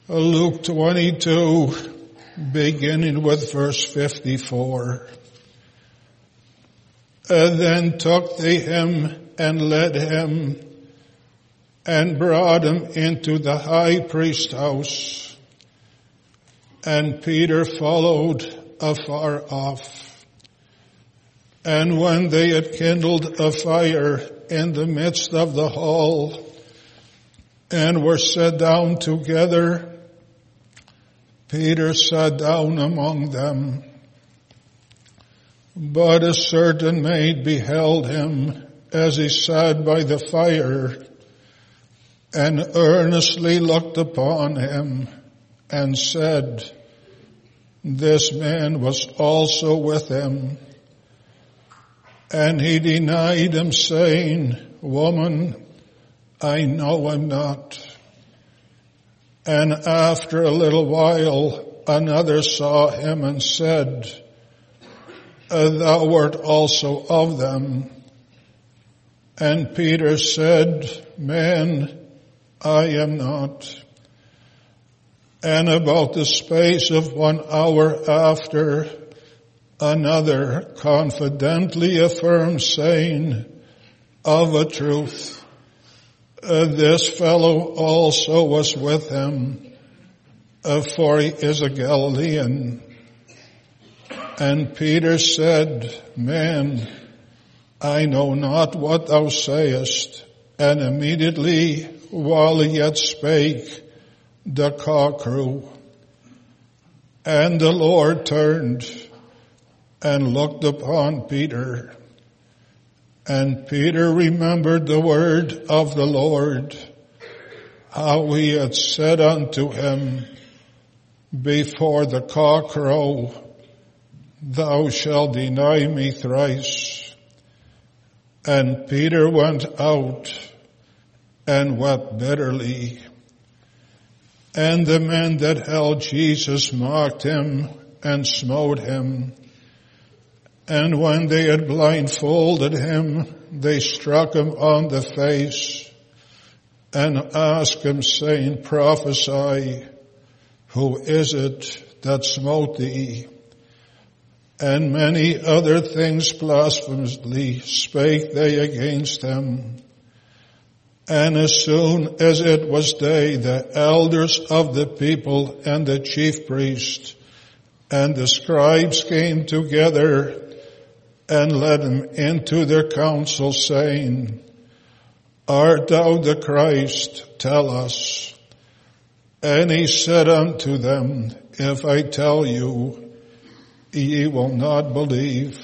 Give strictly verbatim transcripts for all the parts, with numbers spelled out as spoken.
Luke twenty-two, beginning with verse fifty-four. And then took they him and led him and brought him into the high priest's house. And Peter followed afar off. And when they had kindled a fire in the midst of the hall and were set down together, Peter sat down among them. But a certain maid beheld him as he sat by the fire, and earnestly looked upon him, and said, This man was also with him. And he denied him, saying, Woman, I know him not. And after a little while, another saw him and said, Thou wert also of them. And Peter said, Man, I am not. And about the space of one hour after, another confidently affirmed, saying, Of a truth, uh, this fellow also was with him, uh, for he is a Galilean. And Peter said, Man, I know not what thou sayest. And immediately, while he yet spake, the cock crew. And the Lord turned and looked upon Peter. And Peter remembered the word of the Lord, how he had said unto him, Before the cock crow, thou shalt deny me thrice. And Peter went out and wept bitterly. And the men that held Jesus mocked him and smote him. And when they had blindfolded him, they struck him on the face and asked him, saying, Prophesy, who is it that smote thee? And many other things blasphemously spake they against him. And as soon as it was day, the elders of the people and the chief priests and the scribes came together and led him into their council, saying, Art thou the Christ? Tell us. And he said unto them, If I tell you, ye will not believe.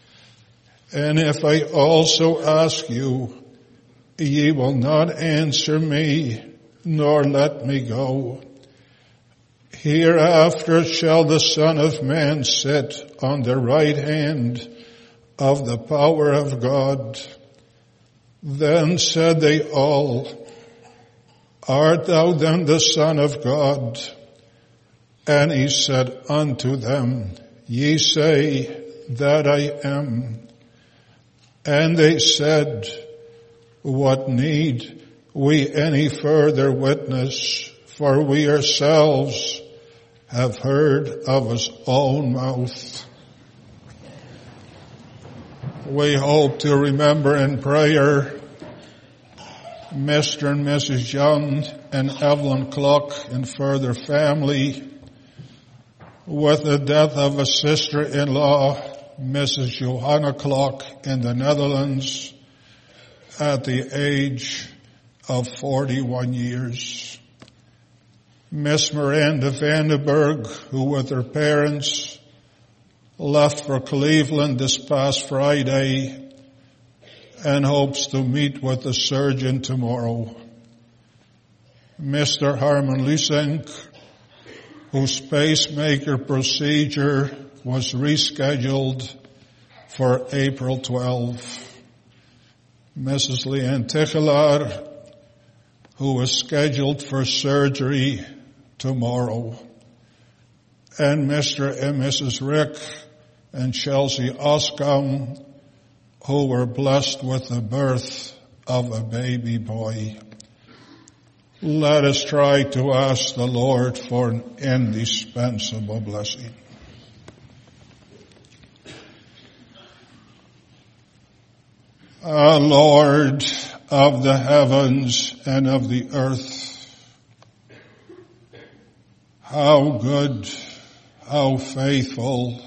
And if I also ask you, ye will not answer me, nor let me go. Hereafter shall the Son of Man sit on the right hand of the power of God. Then said they all, Art thou then the Son of God? And he said unto them, Ye say that I am. And they said, What need we any further witness? For we ourselves have heard of his own mouth. We hope to remember in prayer Mister and Missus Young and Evelyn Cluck and further family, with the death of a sister-in-law, Missus Johanna Cluck, in the Netherlands at the age of forty-one years. Miss Miranda Vandenberg, who with her parents left for Cleveland this past Friday and hopes to meet with the surgeon tomorrow. Mister Harmon Lusink, whose pacemaker procedure was rescheduled for April twelfth. Missus Leanne Tichelaar, who was scheduled for surgery tomorrow. And Mister and Missus Rick and Chelsea Oscom, who were blessed with the birth of a baby boy. Let us try to ask the Lord for an indispensable blessing. Ah, Lord of the heavens and of the earth, how good, how faithful,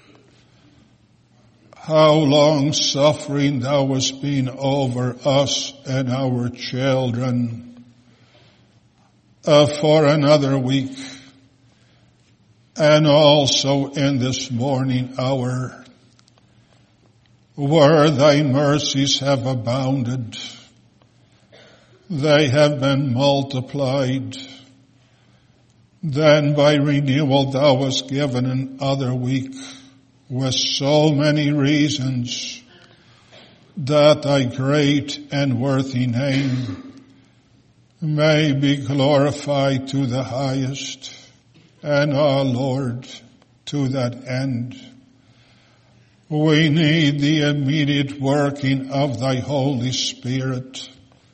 how long-suffering thou hast been over us and our children. Uh, for another week, and also in this morning hour, where thy mercies have abounded, they have been multiplied. Then by renewal thou hast given another week with so many reasons that thy great and worthy name may be glorified to the highest, and our Lord, to that end, we need the immediate working of thy Holy Spirit,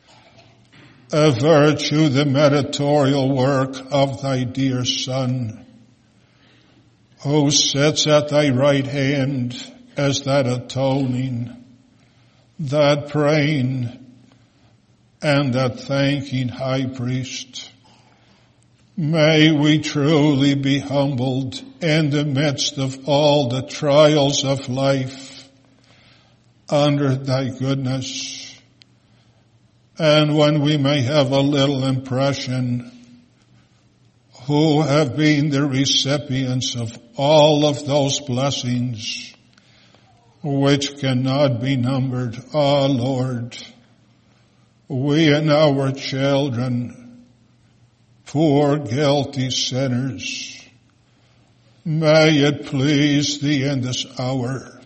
a virtue, the mediatorial work of thy dear Son, who sits at thy right hand as that atoning, that praying, and that thanking high priest. May we truly be humbled in the midst of all the trials of life under thy goodness. And when we may have a little impression who have been the recipients of all of those blessings which cannot be numbered, ah, Lord, we and our children, poor guilty sinners, may it please thee in this hour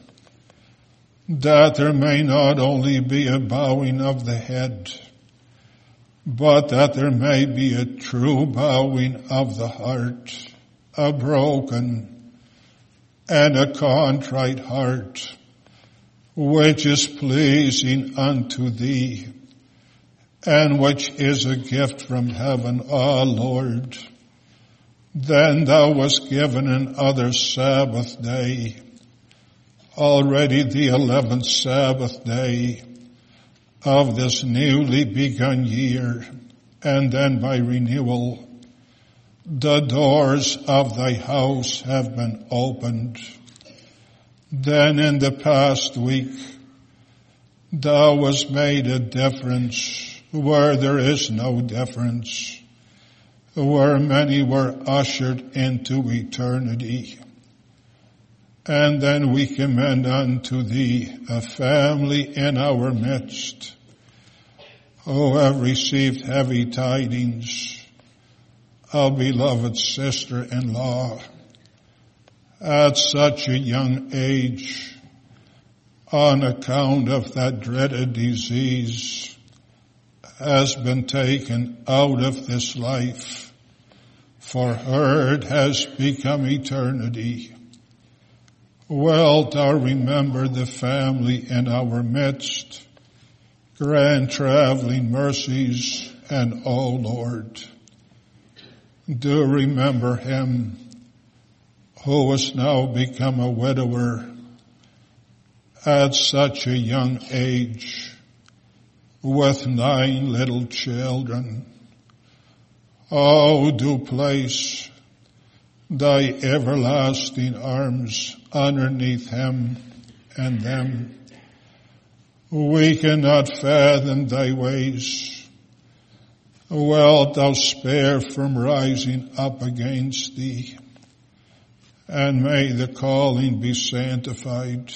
that there may not only be a bowing of the head, but that there may be a true bowing of the heart, a broken and a contrite heart, which is pleasing unto thee, and which is a gift from heaven, ah, Lord. Then thou wast given another Sabbath day, already the eleventh Sabbath day of this newly begun year, and then by renewal, the doors of thy house have been opened. Then in the past week, thou wast made a difference where there is no difference, where many were ushered into eternity. And then we commend unto thee a family in our midst who have received heavy tidings, a beloved sister-in-law at such a young age on account of that dreaded disease has been taken out of this life. For her it has become eternity. Wilt thou remember the family in our midst? Grant traveling mercies, and O Lord, do remember him who has now become a widower at such a young age, with nine little children. Oh, do place thy everlasting arms underneath him and them. We cannot fathom thy ways. Wilt thou spare from rising up against thee, and may the calling be sanctified.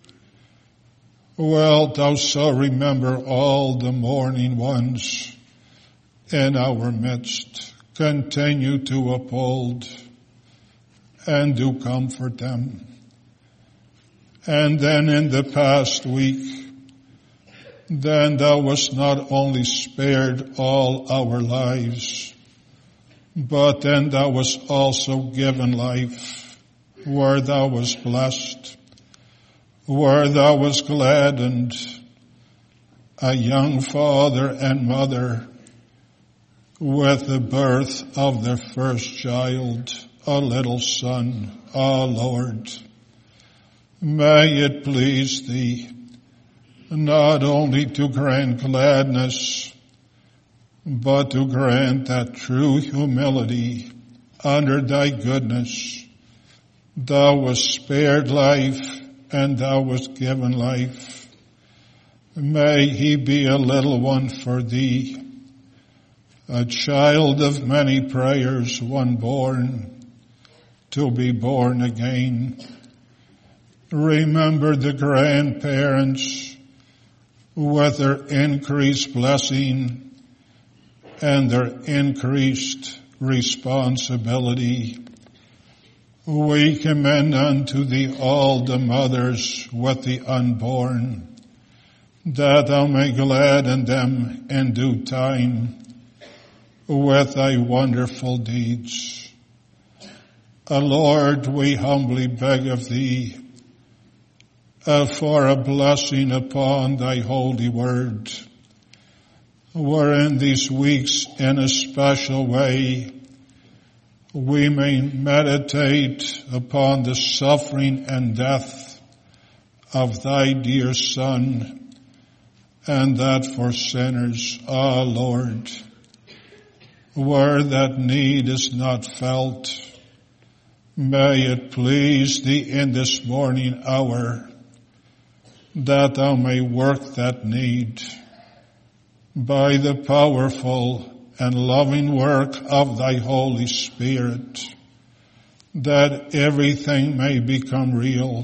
Wilt thou so remember all the mourning ones in our midst, continue to uphold and do comfort them. And then in the past week, then thou wast not only spared all our lives, but then thou wast also given life, where thou wast blessed, where thou wast gladdened, a young father and mother with the birth of their first child, a little son, O Lord. May it please thee not only to grant gladness, but to grant that true humility under thy goodness. Thou wast spared life, and thou wast given life. May he be a little one for thee, a child of many prayers, one born to be born again. Remember the grandparents with their increased blessing and their increased responsibility. We commend unto thee all the mothers with the unborn, that thou may gladden them in due time with thy wonderful deeds. O Lord, we humbly beg of thee uh, for a blessing upon thy holy word, wherein these weeks in a special way we may meditate upon the suffering and death of thy dear Son, and that for sinners, O Lord, where that need is not felt, may it please thee in this morning hour that thou may work that need by the powerful and loving work of thy Holy Spirit, that everything may become real.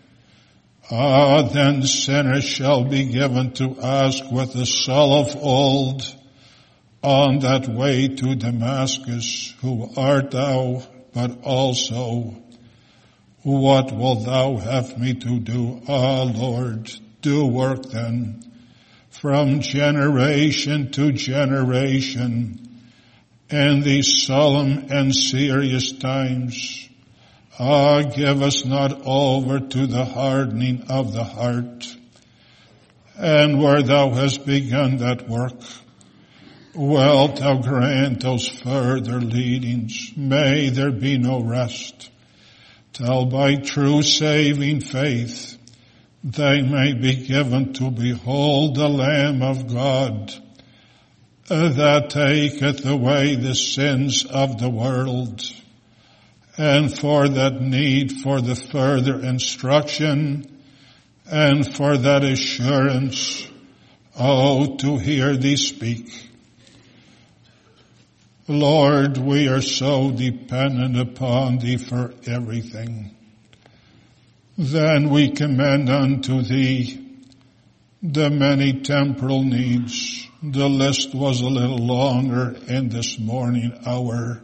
Ah, then sinners shall be given to ask with the Saul of old on that way to Damascus, who art thou, but also, what wilt thou have me to do? Ah, Lord, do work then, from generation to generation, in these solemn and serious times. Ah, give us not over to the hardening of the heart. And where thou hast begun that work, wilt thou grant those further leadings. May there be no rest, till by true saving faith they may be given to behold the Lamb of God, that taketh away the sins of the world. And for that need, for the further instruction, and for that assurance, oh, to hear thee speak. Lord, we are so dependent upon thee for everything. Then we commend unto thee the many temporal needs. The list was a little longer in this morning hour.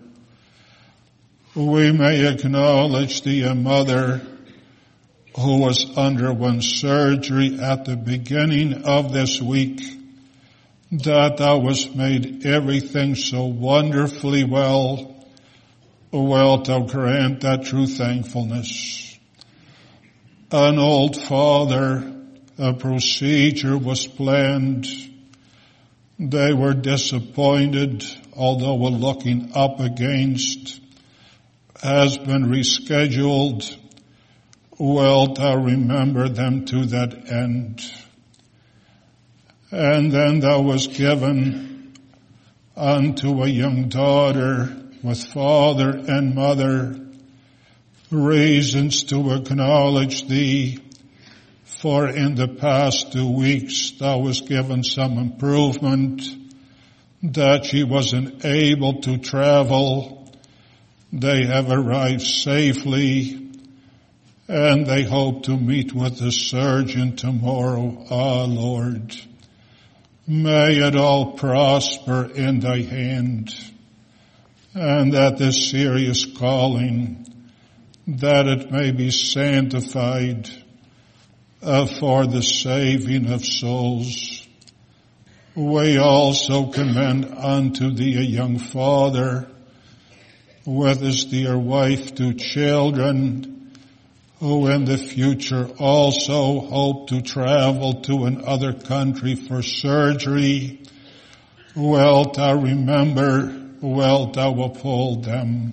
We may acknowledge thee a mother who was underwent surgery at the beginning of this week, that thou hast made everything so wonderfully well. Wilt thou grant that true thankfulness? An old father, a procedure was planned. They were disappointed, although we're looking up against, has been rescheduled. Wilt thou remember them to that end? And then thou wast given unto a young daughter with father and mother reasons to acknowledge thee, for in the past two weeks thou wast given some improvement, that she wasn't able to travel. They have arrived safely, and they hope to meet with the surgeon tomorrow. Ah, Lord, may it all prosper in thy hand, and that this serious calling, that it may be sanctified uh, for the saving of souls. We also commend unto thee a young father with his dear wife, two children, who in the future also hope to travel to another country for surgery. wilt thou remember, wilt thou uphold them.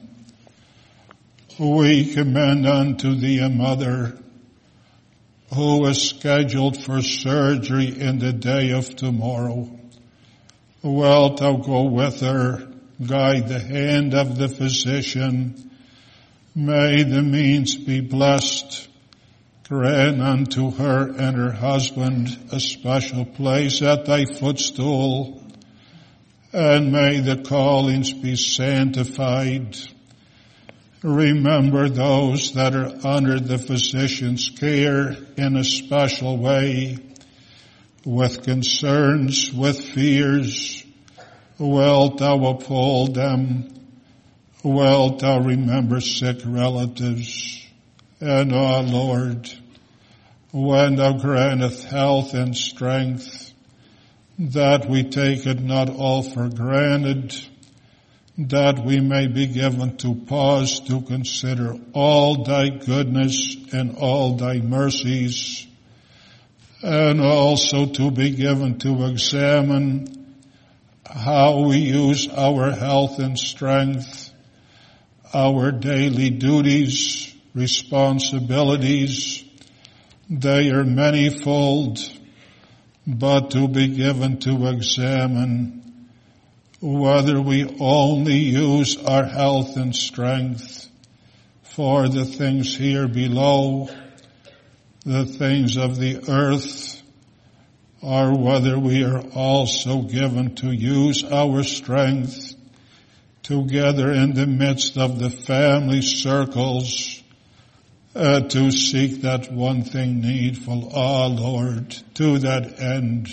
We commend unto thee a mother who is scheduled for surgery in the day of tomorrow. Wilt thou go with her, guide the hand of the physician. May the means be blessed. Grant unto her and her husband a special place at thy footstool, and may the callings be sanctified. Remember those that are under the physician's care in a special way, with concerns, with fears. Wilt thou uphold them? Wilt thou remember sick relatives? And, O Lord, when thou granteth health and strength, that we take it not all for granted, that we may be given to pause to consider all thy goodness and all thy mercies, and also to be given to examine how we use our health and strength, our daily duties, responsibilities. They are manifold, but to be given to examine whether we only use our health and strength for the things here below, the things of the earth, or whether we are also given to use our strength together in the midst of the family circles uh, to seek that one thing needful. Ah, Lord, to that end,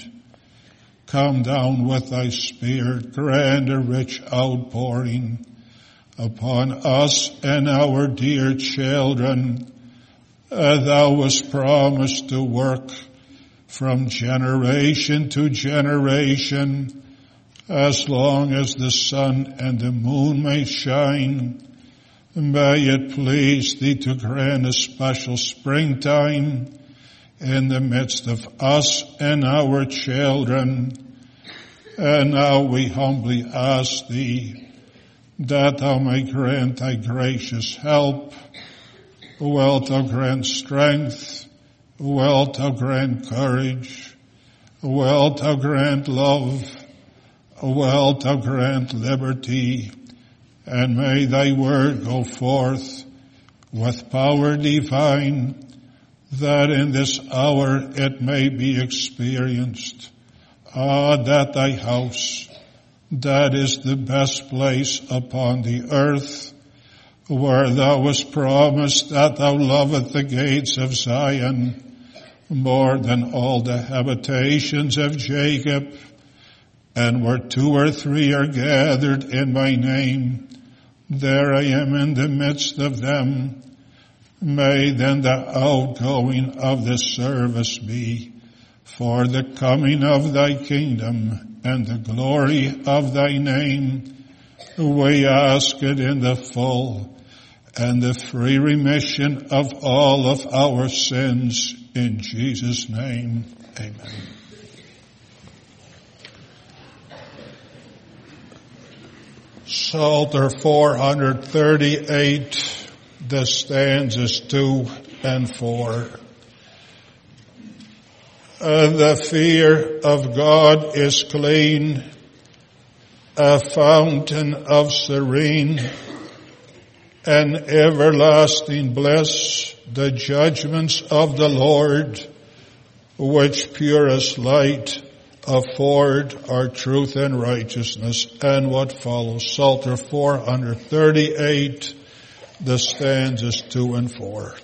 come down with thy Spirit, grant a rich outpouring upon us and our dear children. Uh, thou wast promised to work from generation to generation, as long as the sun and the moon may shine. May it please thee to grant a special springtime in the midst of us and our children. And now we humbly ask thee that thou may grant thy gracious help. Wilt thou grant strength? Wilt thou grant courage? Wilt thou grant love? Wilt thou grant liberty? And may thy word go forth with power divine, that in this hour it may be experienced. Ah, that thy house, that is the best place upon the earth, where thou wast promised that thou loveth the gates of Zion more than all the habitations of Jacob, and where two or three are gathered in my name, there I am in the midst of them. May then the outgoing of this service be for the coming of thy kingdom and the glory of thy name. We ask it in the full and the free remission of all of our sins. In Jesus' name, amen. Psalter four thirty-eight, the stanzas two and four. Uh, the fear of God is clean, a fountain of serene and everlasting bliss, the judgments of the Lord, which purest light afford our truth and righteousness. And what follows, Psalter four thirty-eight, the stanzas two and four.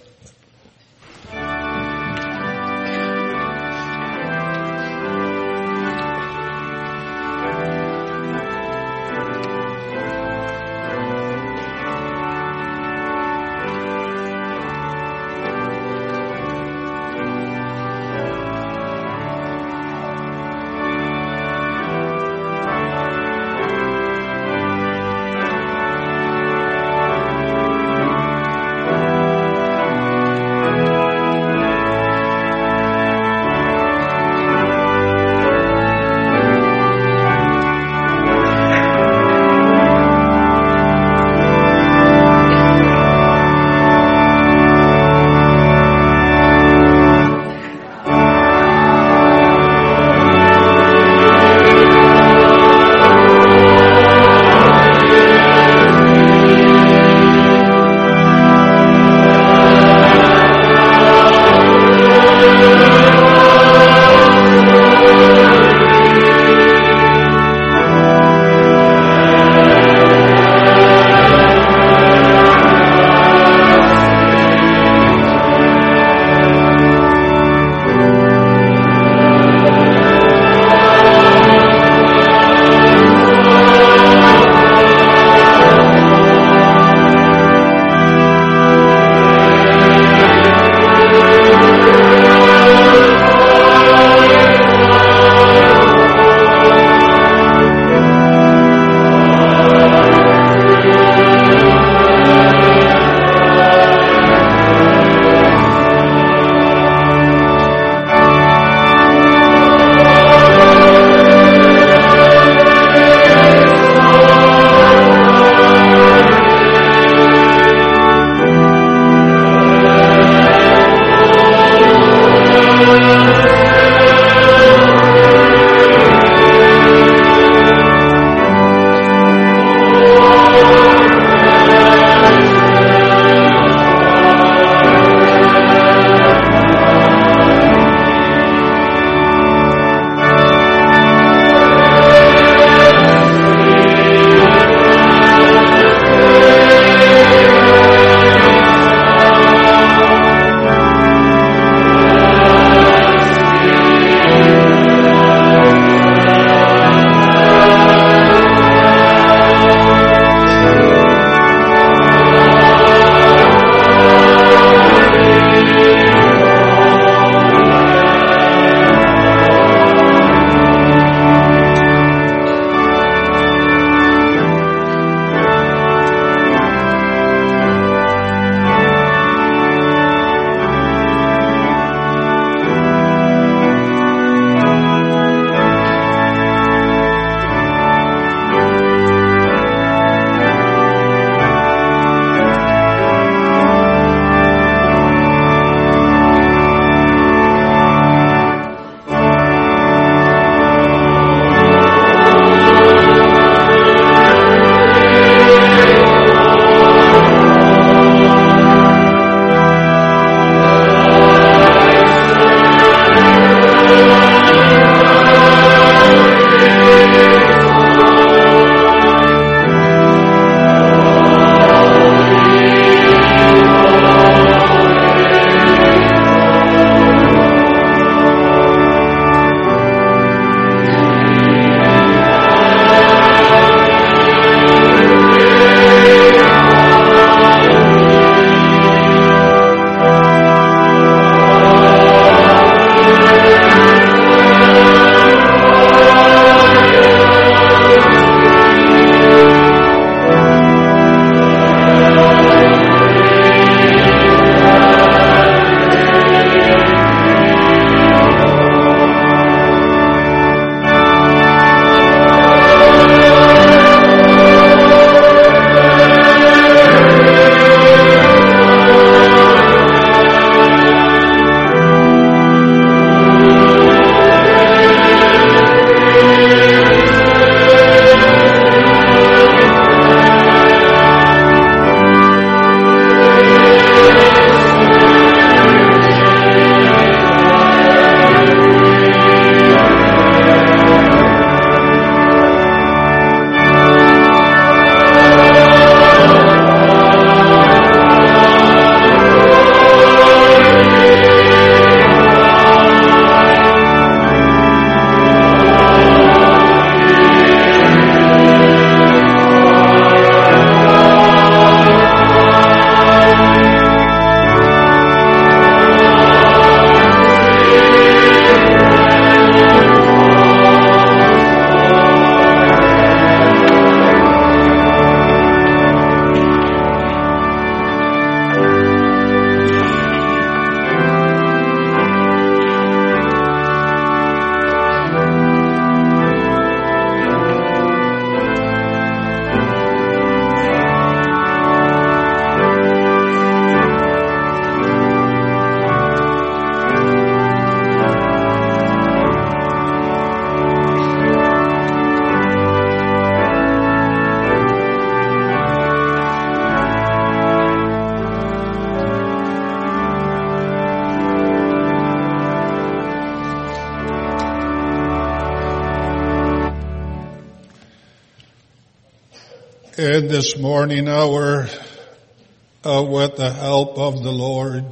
in this morning hour, uh, with the help of the Lord,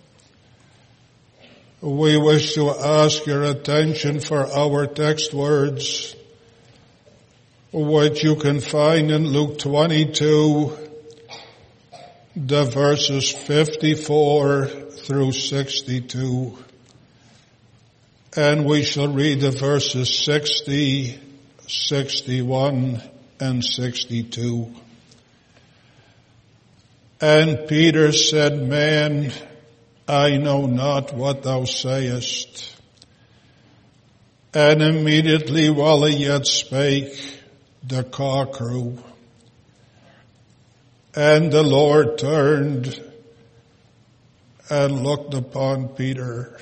we wish to ask your attention for our text words, which you can find in Luke twenty-two, the verses fifty-four through sixty-two. And we shall read the verses sixty, sixty-one, and sixty-two. And Peter said, Man, I know not what thou sayest. And immediately while he yet spake, the cock crew. And the Lord turned and looked upon Peter.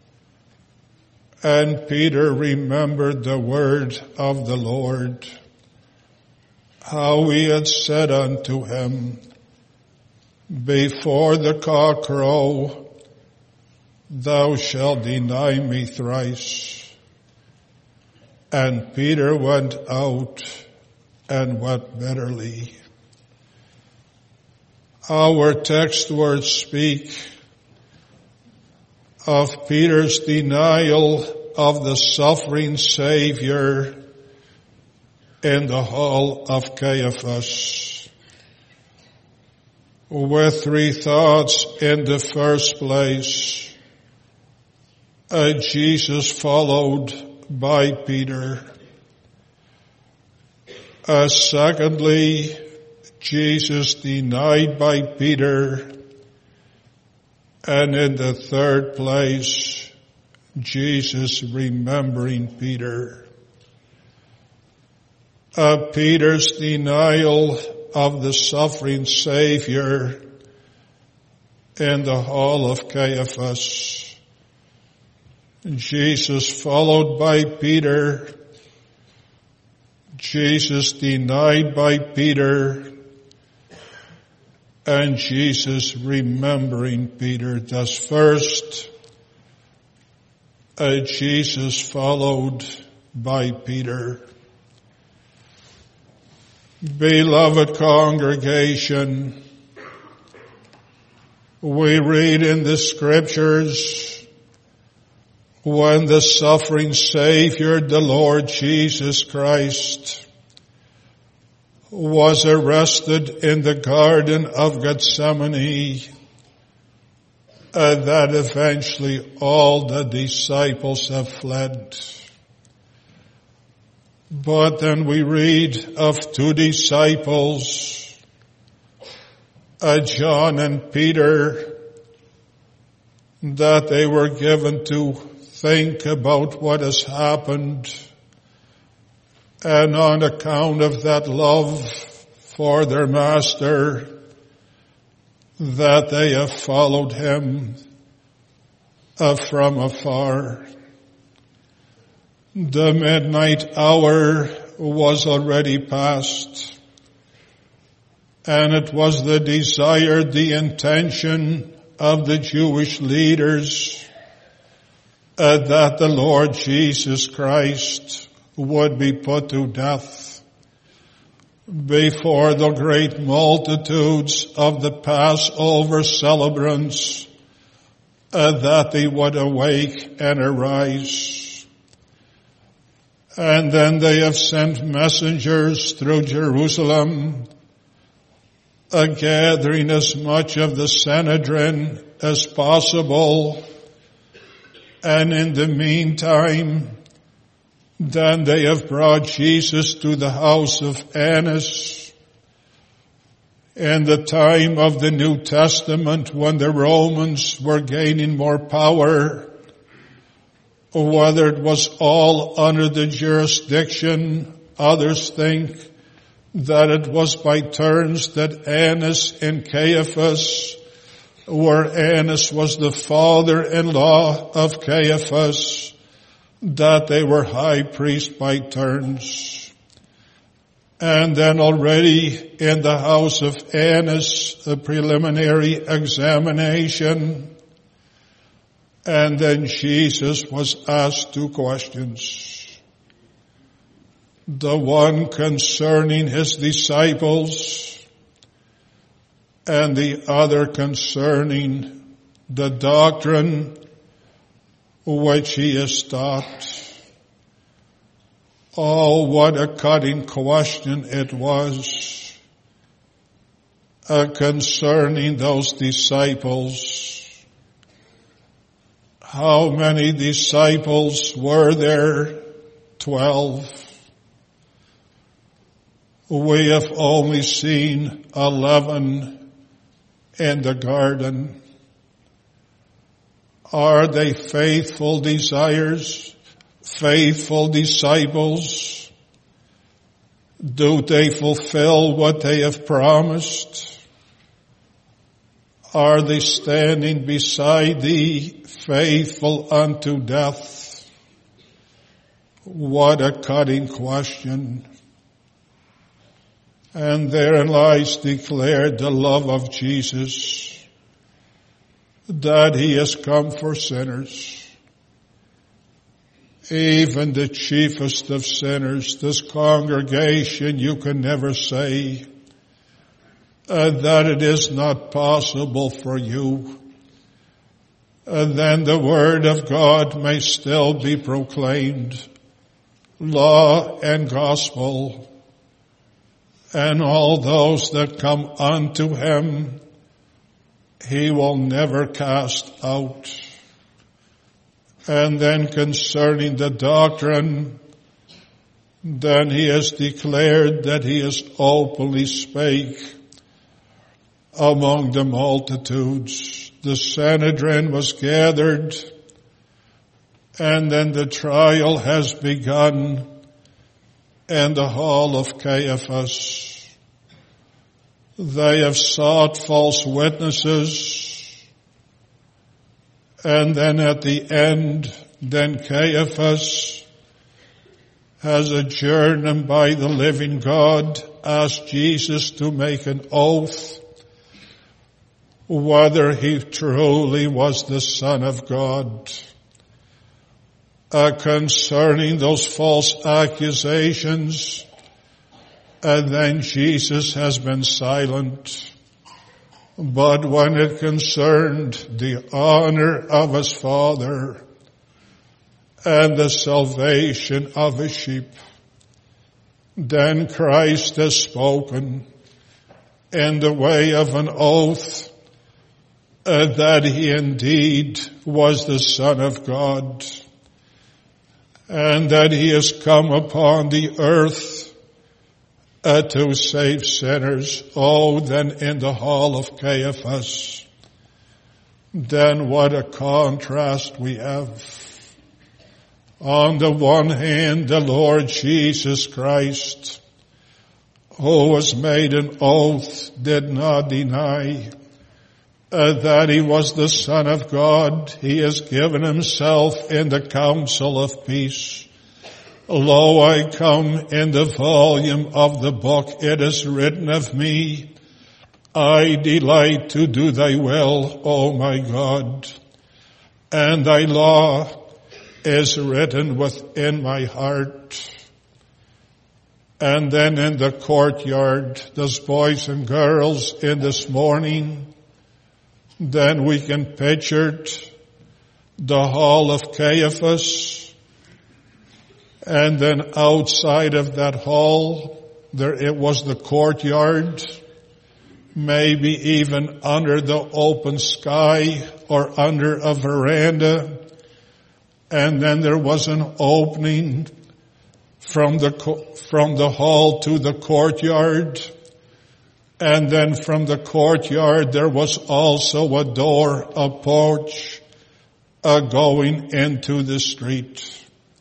And Peter remembered the word of the Lord, how he had said unto him, Before the cock crow, thou shalt deny me thrice. And Peter went out and wept bitterly. Our text words speak of Peter's denial of the suffering Savior in the hall of Caiaphas, with three thoughts. In the first place, uh, Jesus followed by Peter. Uh, secondly, Jesus denied by Peter. And in the third place, Jesus remembering Peter. Uh, Peter's denial of the suffering Savior in the hall of Caiaphas. Jesus followed by Peter. Jesus denied by Peter. And Jesus remembering Peter. Thus first, uh, Jesus followed by Peter. Beloved congregation, we read in the scriptures when the suffering Savior, the Lord Jesus Christ, was arrested in the Garden of Gethsemane, uh, that eventually all the disciples have fled. But then we read of two disciples, uh, John and Peter, that they were given to think about what has happened. And on account of that love for their master, that they have followed him uh, from afar. The midnight hour was already past, and it was the desire, the intention of the Jewish leaders uh, that the Lord Jesus Christ would be put to death before the great multitudes of the Passover celebrants, uh, that they would awake and arise. And then they have sent messengers through Jerusalem, uh, gathering as much of the Sanhedrin as possible. And in the meantime, then they have brought Jesus to the house of Annas. In the time of the New Testament, when the Romans were gaining more power, whether it was all under the jurisdiction, others think that it was by turns, that Annas and Caiaphas, where Annas was the father-in-law of Caiaphas, that they were high priest by turns. And then already in the house of Annas, a preliminary examination. And then Jesus was asked two questions. the one concerning his disciples, and the other concerning the doctrine which he has taught. Oh, what a cutting question it was uh, concerning those disciples. How many disciples were there? Twelve. We have only seen eleven in the garden. Are they faithful desires? Faithful disciples? Do they fulfill what they have promised? Are they standing beside thee, faithful unto death? What a cutting question. And therein lies declared the love of Jesus, that he has come for sinners. Even the chiefest of sinners, this congregation, you can never say uh, that it is not possible for you. And then the word of God may still be proclaimed, law and gospel, and all those that come unto him, he will never cast out. And then concerning the doctrine, then he has declared that he has openly spake among the multitudes. The Sanhedrin was gathered, and then the trial has begun in the hall of Caiaphas. They have sought false witnesses. And then at the end, then Caiaphas has adjourned him by the living God, asked Jesus to make an oath whether he truly was the Son of God. Uh, concerning those false accusations, and then Jesus has been silent. But when it concerned the honor of his Father and the salvation of his sheep, then Christ has spoken in the way of an oath uh, that he indeed was the Son of God, and that he has come upon the earth Uh, to save sinners. Oh, then in the hall of Caiaphas, then what a contrast we have. On the one hand, the Lord Jesus Christ, who was made an oath, did not deny uh, that he was the Son of God. He has given himself in the counsel of peace. Lo, I come in the volume of the book. It is written of me, I delight to do thy will, O my God, and thy law is written within my heart. And then in the courtyard, those boys and girls in this morning, then we can picture the hall of Caiaphas. And then outside of that hall, there it was the courtyard, maybe even under the open sky or under a veranda. And then there was an opening from the, from the hall to the courtyard. And then from the courtyard, there was also a door, a porch, uh, going into the street.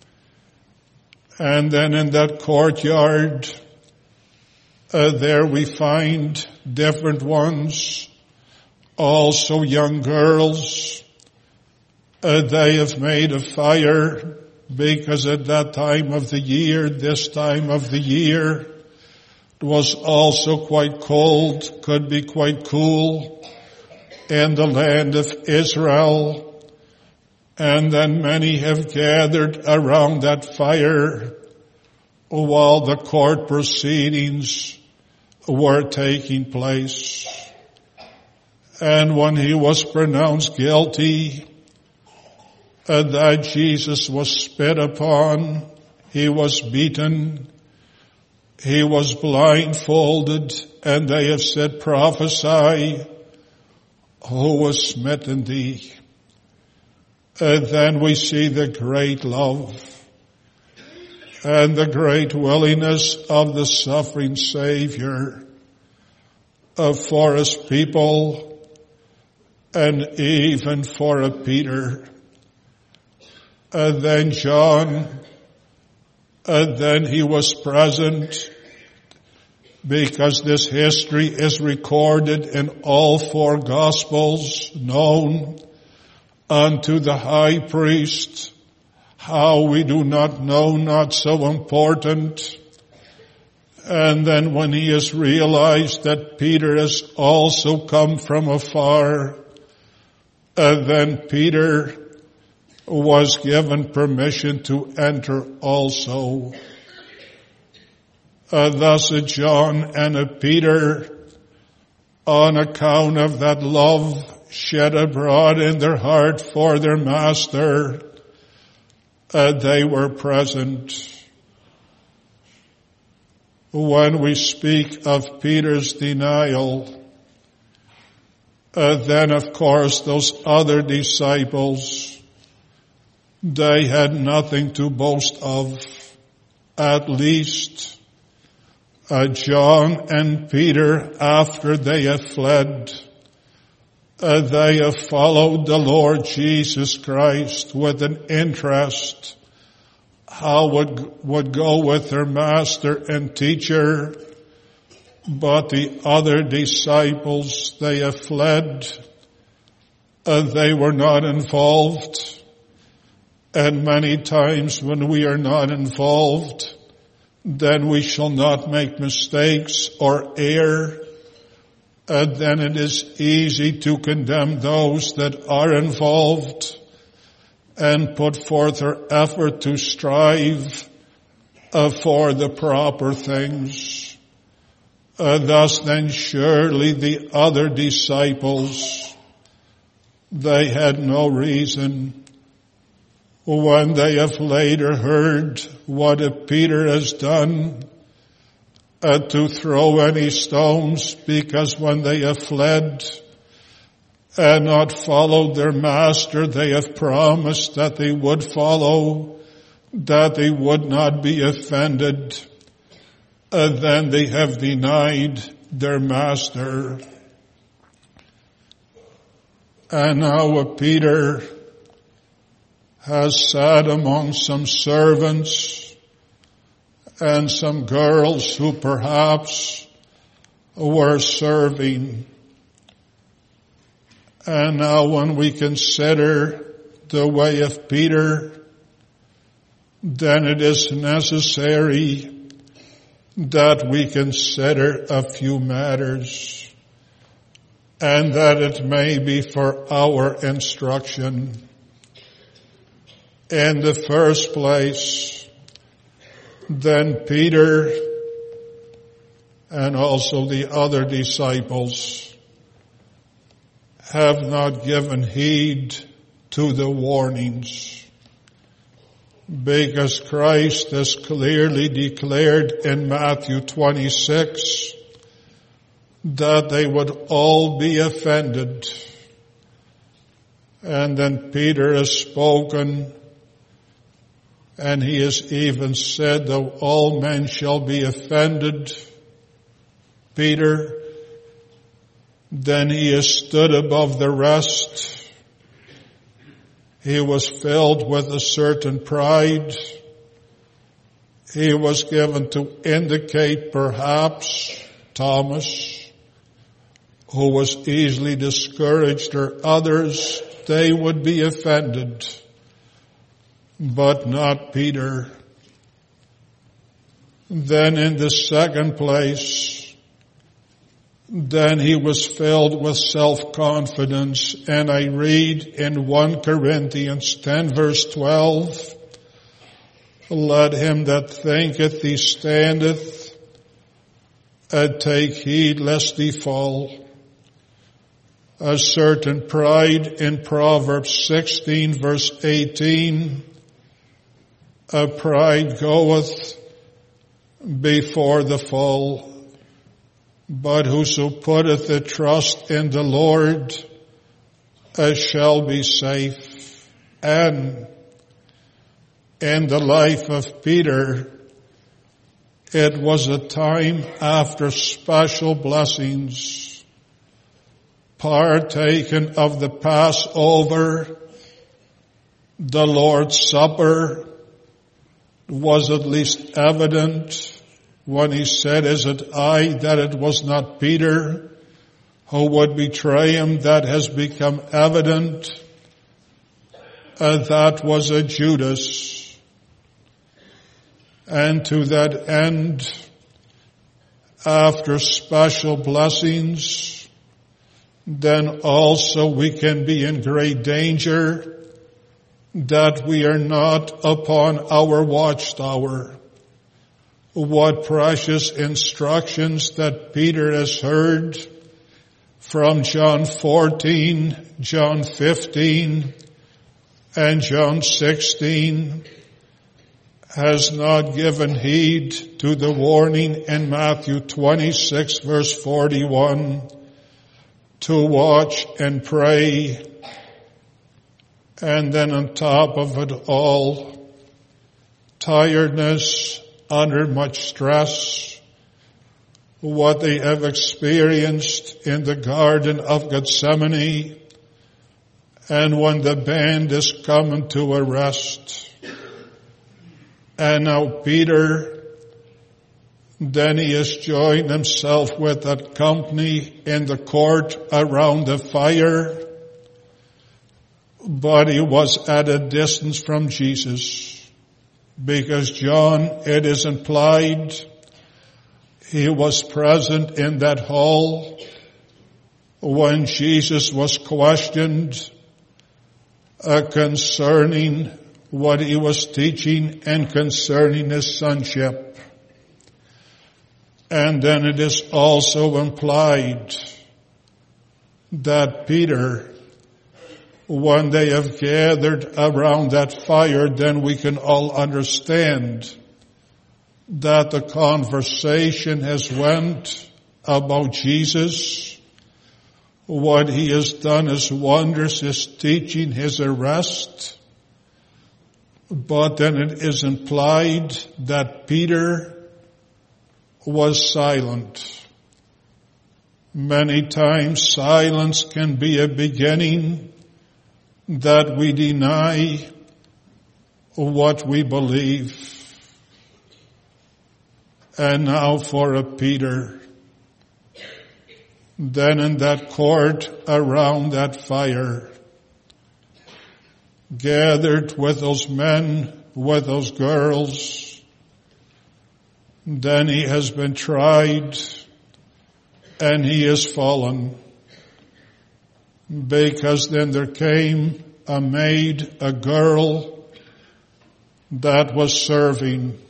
And then in that courtyard, uh, there we find different ones, also young girls. Uh, they have made a fire because at that time of the year, this time of the year, it was also quite cold, could be quite cool in the land of Israel. And then many have gathered around that fire while the court proceedings were taking place. And when he was pronounced guilty, uh, that Jesus was spit upon, he was beaten, he was blindfolded, and they have said, prophesy, who was smitten thee? And then we see the great love and the great willingness of the suffering Savior uh, for his people, and even for a Peter. And then John, and then he was present, because this history is recorded in all four Gospels, known unto the high priest. How we do not know, not so important. And then when he has realized that Peter has also come from afar, and then Peter was given permission to enter also. Uh, thus a John and a Peter, on account of that love shed abroad in their heart for their master, uh, they were present. When we speak of Peter's denial, uh, then of course those other disciples, they had nothing to boast of. At least uh, John and Peter, after they have fled, uh, they have followed the Lord Jesus Christ with an interest how would would go with their master and teacher. But the other disciples, they have fled, and they were not involved. And many times when we are not involved, then we shall not make mistakes or err. And then it is easy to condemn those that are involved and put forth their effort to strive uh, for the proper things. Uh, thus then surely the other disciples, they had no reason, when they have later heard what Peter has done, uh, to throw any stones, because when they have fled and not followed their master, they have promised that they would follow, that they would not be offended. And then they have denied their master. And now Peter has sat among some servants and some girls who perhaps were serving. And now when we consider the way of Peter, then it is necessary that we consider a few matters, and that it may be for our instruction. In the first place, then Peter and also the other disciples have not given heed to the warnings, because Christ has clearly declared in Matthew twenty-six that they would all be offended. And then Peter has spoken, and he has even said, though all men shall be offended, Peter, then he has stood above the rest. He was filled with a certain pride. He was given to indicate perhaps Thomas, who was easily discouraged, or others, they would be offended, but not Peter. Then in the second place, then he was filled with self-confidence. And I read in First Corinthians ten verse twelve, Let him that thinketh he standeth, and take heed lest he fall. A certain pride in Proverbs sixteen verse eighteen, a pride goeth before the fall, but whoso putteth the trust in the Lord uh, shall be safe. And in the life of Peter, it was a time after special blessings, partaken of the Passover, the Lord's Supper, was at least evident when he said, "Is it I that it was not Peter who would betray him?" That has become evident. Uh, that was a Judas. And to that end, after special blessings, then also we can be in great danger that we are not upon our watchtower. What precious instructions that Peter has heard from John fourteen, John fifteen, and John sixteen, has not given heed to the warning in Matthew twenty-six verse forty-one to watch and pray. And then on top of it all, tiredness under much stress, what they have experienced in the Garden of Gethsemane, and when the band is coming to a rest. And now Peter, then he has joined himself with that company in the court around the fire, but he was at a distance from Jesus, because John, it is implied, he was present in that hall when Jesus was questioned uh, concerning what he was teaching and concerning his sonship. And then it is also implied that Peter, when they have gathered around that fire, then we can all understand that the conversation has went about Jesus, what he has done, his wonders, his teaching, his arrest. But then it is implied that Peter was silent. Many times silence can be a beginning that we deny what we believe. And now for a Peter, then in that court around that fire, gathered with those men, with those girls, then he has been tried and he has fallen. Because then there came a maid, a girl that was serving.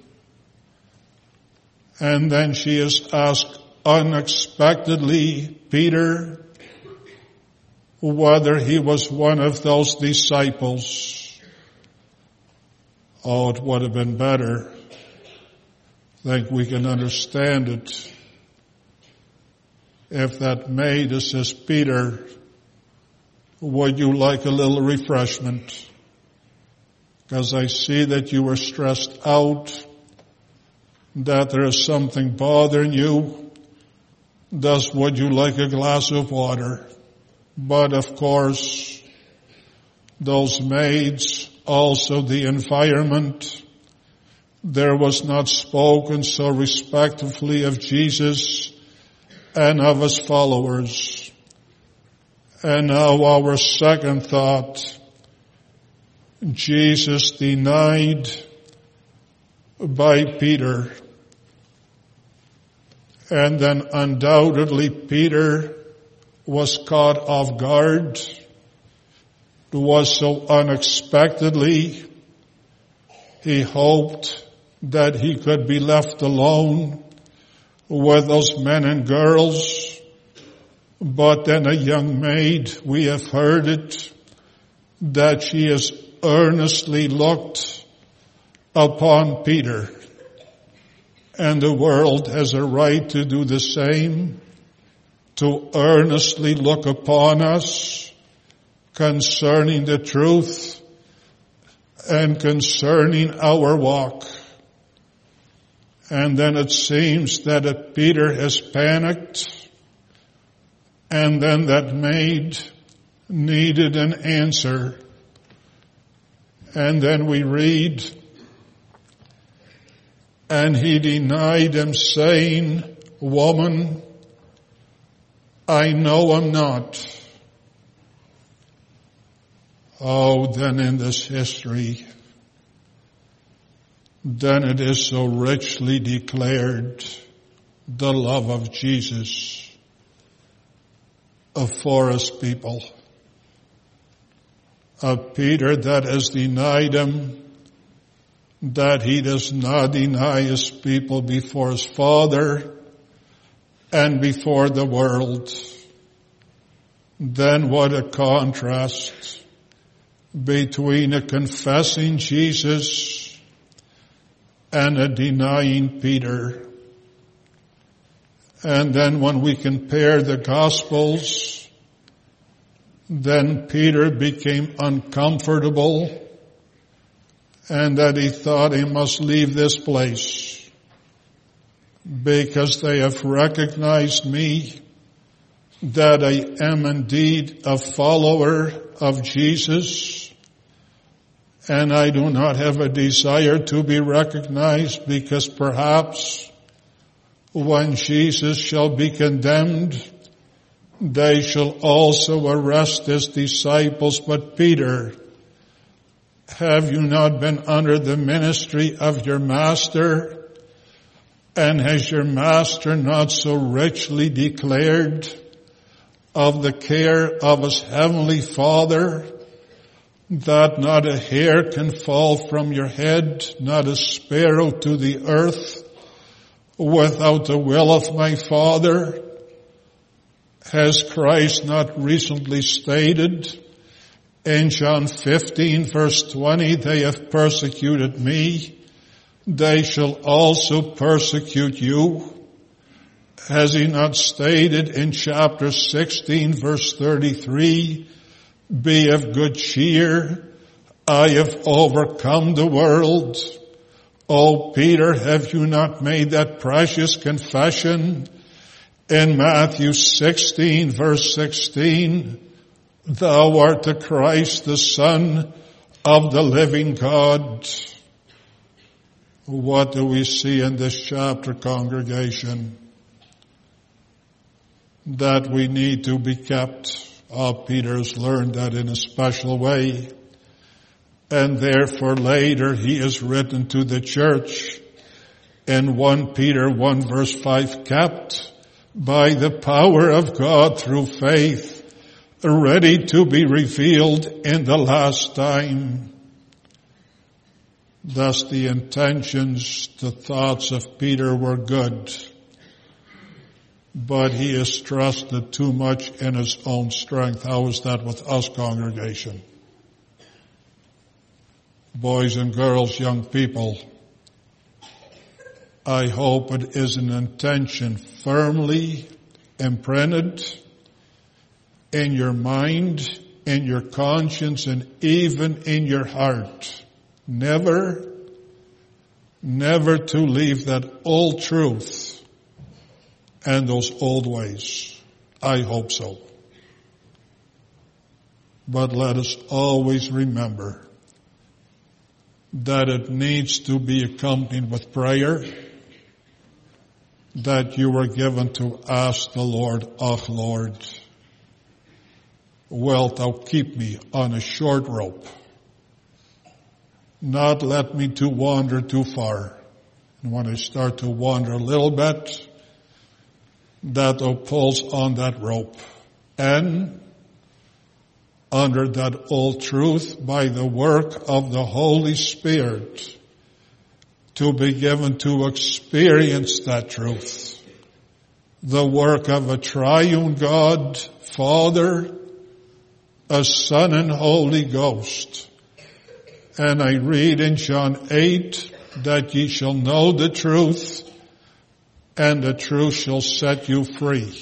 And then she is asked unexpectedly, Peter, whether he was one of those disciples. Oh, it would have been better. I think we can understand it if that maid says, Peter, would you like a little refreshment? Because I see that you are stressed out, that there is something bothering you. Thus, would you like a glass of water? But of course, those maids, also the environment, there was not spoken so respectfully of Jesus and of his followers. And now our second thought, Jesus denied by Peter. And then undoubtedly Peter was caught off guard. It was so unexpectedly. He hoped that he could be left alone with those men and girls. But then a young maid, we have heard it, that she has earnestly looked upon Peter. And the world has a right to do the same, to earnestly look upon us concerning the truth and concerning our walk. And then it seems that Peter has panicked, and then that maid needed an answer. And then we read, and he denied him, saying, Woman, I know him not. Oh, then in this history, then it is so richly declared, the love of Jesus for his people. Of Peter that has denied him, that he does not deny his people before his Father and before the world. Then what a contrast between a confessing Jesus and a denying Peter. And then when we compare the Gospels, then Peter became uncomfortable and that he thought he must leave this place because they have recognized me, that I am indeed a follower of Jesus, and I do not have a desire to be recognized, because perhaps when Jesus shall be condemned, they shall also arrest his disciples. But Peter, have you not been under the ministry of your master? And has your master not so richly declared of the care of his heavenly Father, that not a hair can fall from your head, not a sparrow to the earth, without the will of my Father? Has Christ not recently stated in John fifteen verse twenty, they have persecuted me, they shall also persecute you? Has he not stated in chapter sixteen verse thirty-three, be of good cheer, I have overcome the world? Oh, Peter, have you not made that precious confession in Matthew sixteen verse sixteen, thou art the Christ, the Son of the living God? What do we see in this chapter, congregation? That we need to be kept. Oh, Peter's learned that in a special way. And therefore later he is written to the church in First Peter one verse five, kept by the power of God through faith, ready to be revealed in the last time. Thus the intentions, the thoughts of Peter were good, but he has trusted too much in his own strength. How is that with us, congregation? Boys and girls, young people, I hope it is an intention firmly imprinted in your mind, in your conscience, and even in your heart. Never, never to leave that old truth and those old ways. I hope so. But let us always remember that it needs to be accompanied with prayer, that you were given to ask the Lord, oh Lord, wilt thou keep me on a short rope, not let me to wander too far. And when I start to wander a little bit, that thou pulls on that rope, and under that old truth, by the work of the Holy Spirit, to be given to experience that truth. The work of a triune God, Father, a Son, and Holy Ghost. And I read in John eight that ye shall know the truth, and the truth shall set you free.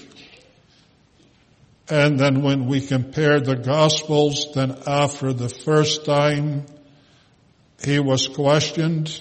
And then when we compare the Gospels, then after the first time he was questioned,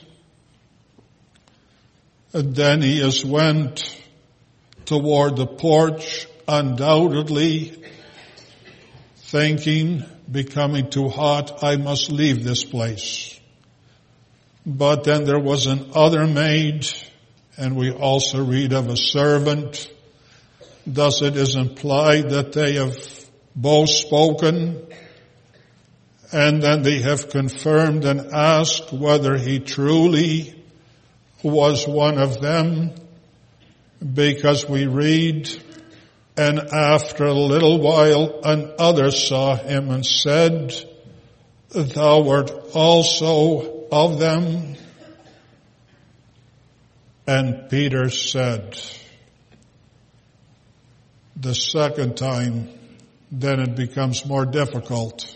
and then he is went toward the porch, undoubtedly thinking, becoming too hot, I must leave this place. But then there was an other maid, and we also read of a servant. Thus it is implied that they have both spoken, and then they have confirmed and asked whether he truly was one of them, because we read, and after a little while another saw him and said, thou art also of them. And Peter said, the second time, then it becomes more difficult.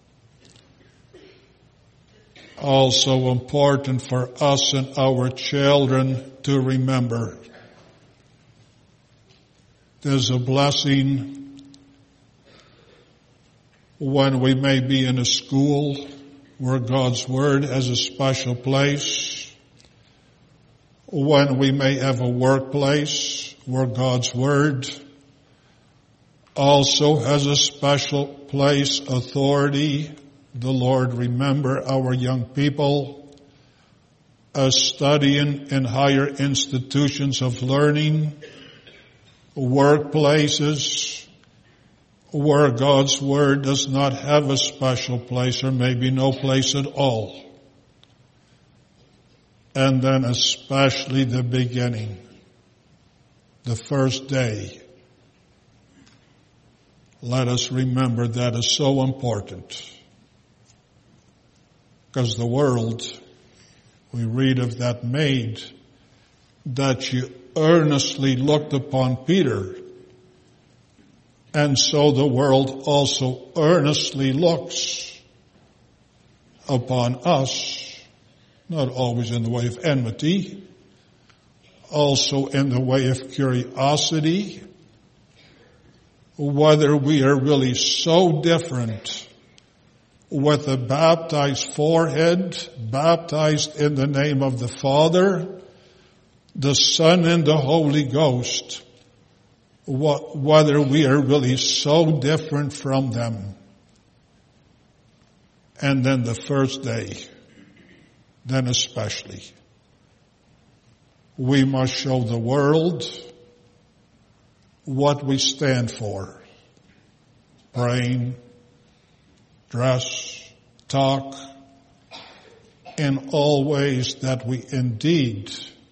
Also important for us and our children to remember. There's a blessing when we may be in a school where God's Word has a special place, when we may have a workplace where God's Word also has a special place, authority. The Lord remember our young people as studying in higher institutions of learning, workplaces where God's Word does not have a special place or maybe no place at all. And then especially the beginning, the first day. Let us remember that is so important. Because the world, we read of that maid, that she earnestly looked upon Peter. And so the world also earnestly looks upon us, not always in the way of enmity, also in the way of curiosity, whether we are really so different with a baptized forehead, baptized in the name of the Father, the Son, and the Holy Ghost, whether we are really so different from them. And then the first day, then especially, we must show the world what we stand for. Praying, dress, talk, in all ways that we indeed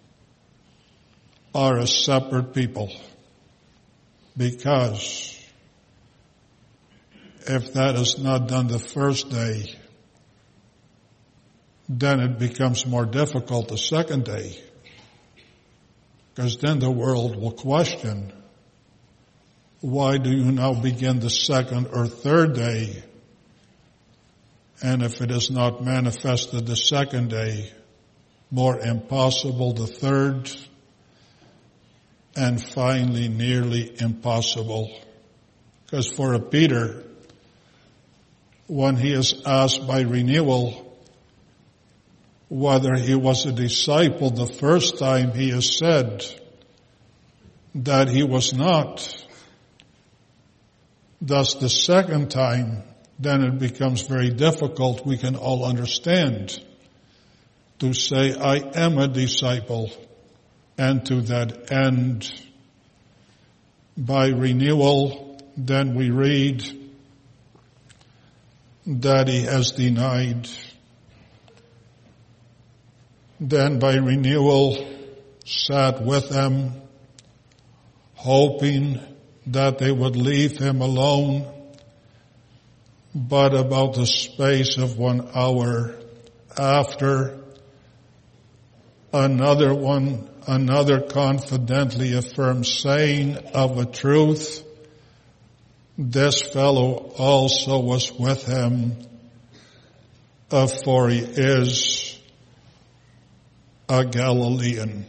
are a separate people. Because if that is not done the first day, then it becomes more difficult the second day. Because then the world will question, why do you now begin the second or third day? And if it is not manifested the second day, more impossible the third, and finally nearly impossible. Because for a Peter, when he is asked by renewal whether he was a disciple the first time, he has said that he was not. Thus the second time, then it becomes very difficult, we can all understand, to say, I am a disciple. And to that end, by renewal, then we read that he has denied. Then by renewal, sat with them, hoping that they would leave him alone. But about the space of one hour after, Another one, another confidently affirms, saying of a truth, this fellow also was with him, uh, for he is a Galilean.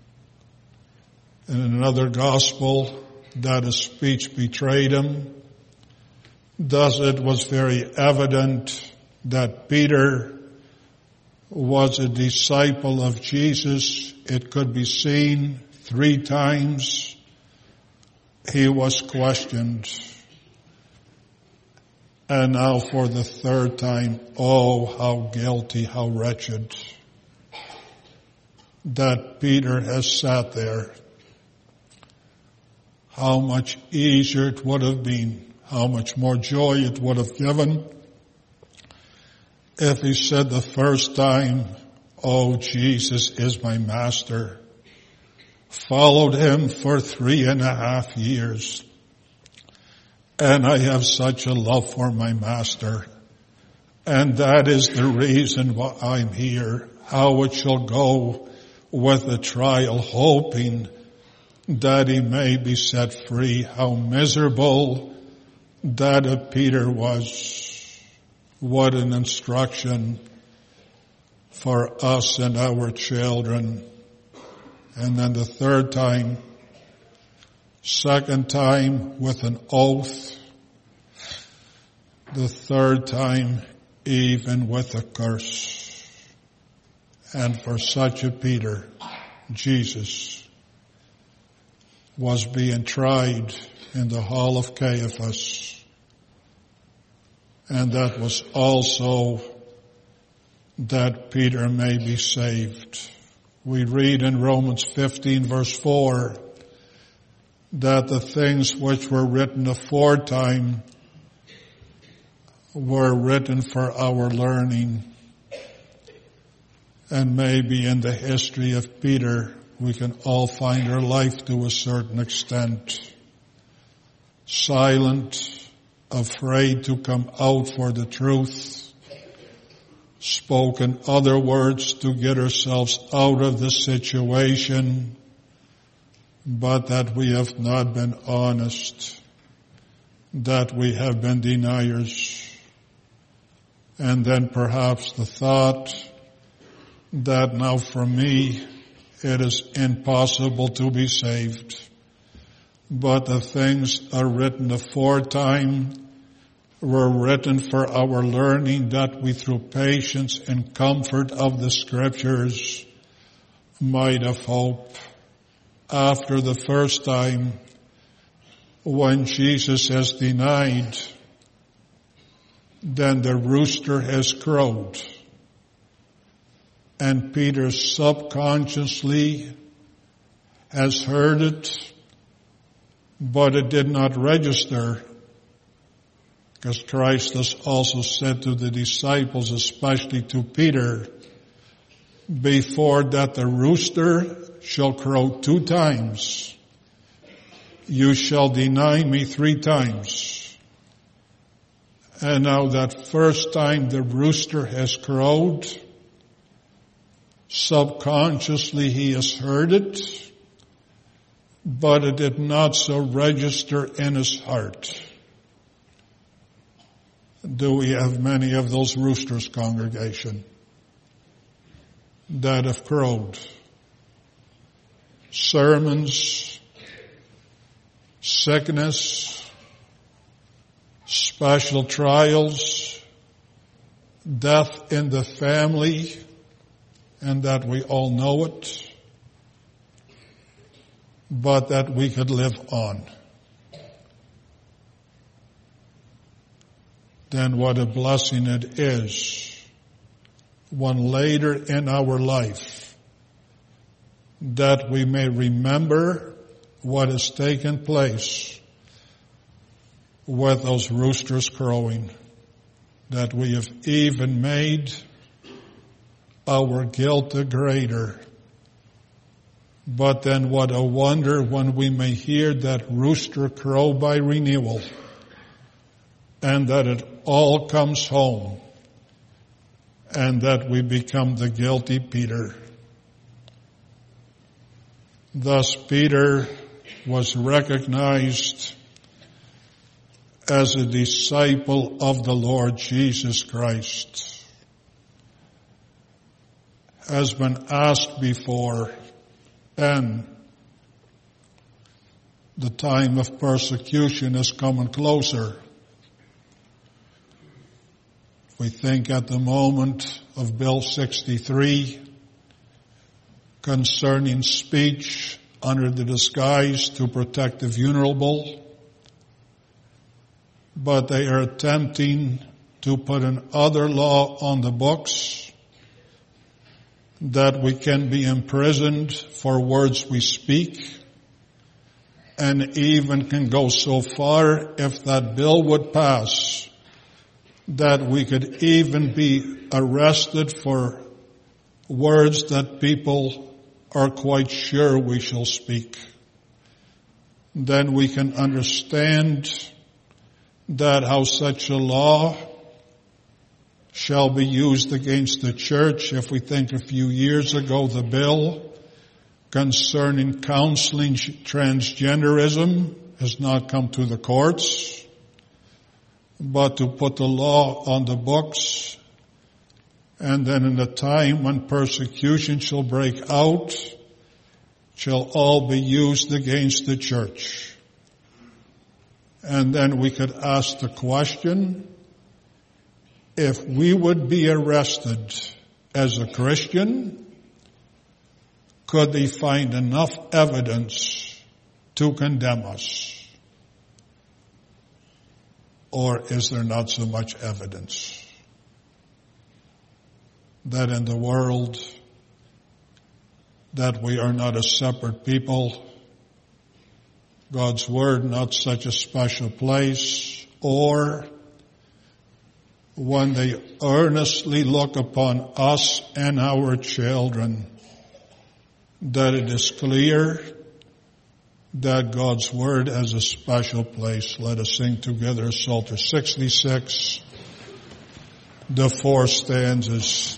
In another gospel, that his speech betrayed him. Thus it was very evident that Peter was a disciple of Jesus. It could be seen three times he was questioned. And now for the third time, oh, how guilty, how wretched that Peter has sat there. How much easier it would have been, how much more joy it would have given if he said the first time, oh, Jesus is my master. Followed him for three and a half years. And I have such a love for my master. And that is the reason why I'm here. How it shall go with the trial, hoping that he may be set free. How miserable that Peter was. What an instruction for us and our children. And then the third time, second time with an oath. The third time even with a curse. And for such a Peter, Jesus was being tried in the hall of Caiaphas. And that was also that Peter may be saved. We read in Romans fifteen verse four that the things which were written aforetime were written for our learning. And maybe in the history of Peter, we can all find our life to a certain extent. Silent, afraid to come out for the truth, spoken other words to get ourselves out of the situation, but that we have not been honest, that we have been deniers. And then perhaps the thought that now for me it is impossible to be saved. But the things are written aforetime were written for our learning, that we through patience and comfort of the Scriptures might have hope. After the first time, when Jesus has denied, then the rooster has crowed. And Peter subconsciously has heard it, but it did not register, because Christ has also said to the disciples, especially to Peter, before that the rooster shall crow two times, you shall deny me three times. And now that first time the rooster has crowed, subconsciously he has heard it, but it did not so register in his heart. Do we have many of those roosters, congregation, that have crowed? Sermons, sickness, special trials, death in the family, and that we all know it, but that we could live on. Then what a blessing it is when later in our life that we may remember what has taken place with those roosters crowing, that we have even made our guilt the greater. But then what a wonder when we may hear that rooster crow by renewal, and that it all comes home, and that we become the guilty Peter. Thus Peter was recognized as a disciple of the Lord Jesus Christ. Has been asked before, and the time of persecution is coming closer. We think at the moment of Bill sixty-three concerning speech under the disguise to protect the vulnerable, but they are attempting to put another law on the books that we can be imprisoned for words we speak, and even can go so far, if that bill would pass, that we could even be arrested for words that people are quite sure we shall speak. Then we can understand that how such a law shall be used against the church. If we think a few years ago, the bill concerning counseling transgenderism has not come to the courts, but to put the law on the books, and then in the time when persecution shall break out, shall all be used against the church. And then we could ask the question, if we would be arrested as a Christian, could they find enough evidence to condemn us? Or is there not so much evidence that in the world that we are not a separate people, God's Word not such a special place, or when they earnestly look upon us and our children, that it is clear that God's Word has a special place. Let us sing together Psalter sixty-six, the four stanzas.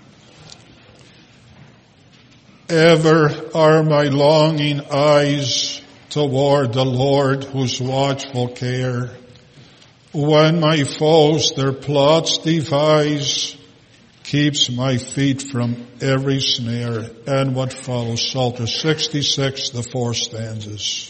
Ever are my longing eyes toward the Lord, whose watchful care, when my foes their plots devise, keeps my feet from every snare. And what follows, Psalter sixty-six, the four stanzas.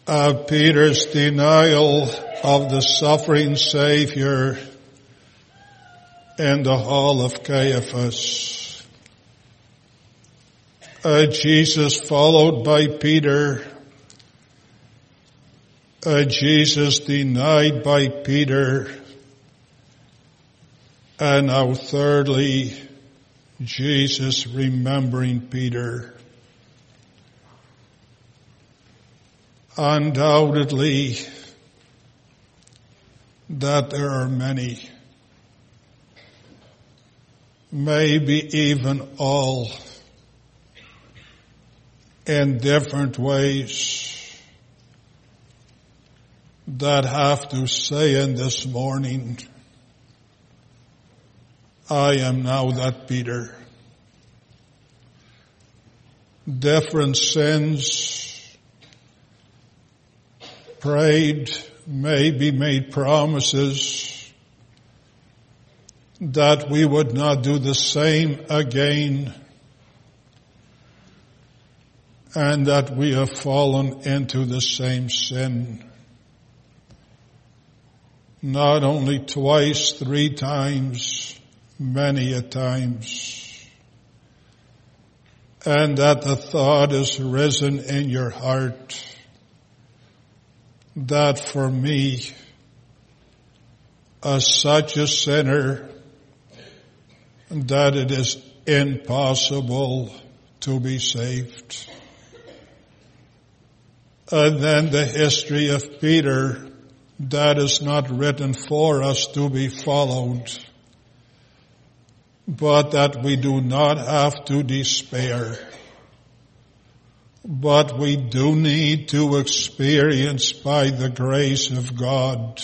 of Peter's denial of the suffering Savior in the hall of Caiaphas. Uh, Jesus followed by Peter. Uh, Jesus denied by Peter. And now thirdly, Jesus remembering Peter. Undoubtedly, that there are many, maybe even all, in different ways, that have to say in this morning, I am now that Peter. Different sins, prayed, maybe made promises that we would not do the same again, and that we have fallen into the same sin. Not only twice, three times, many a times. And that the thought has risen in your heart that for me, as such a sinner, that it is impossible to be saved. And then the history of Peter, that is not written for us to be followed, but that we do not have to despair. But we do need to experience by the grace of God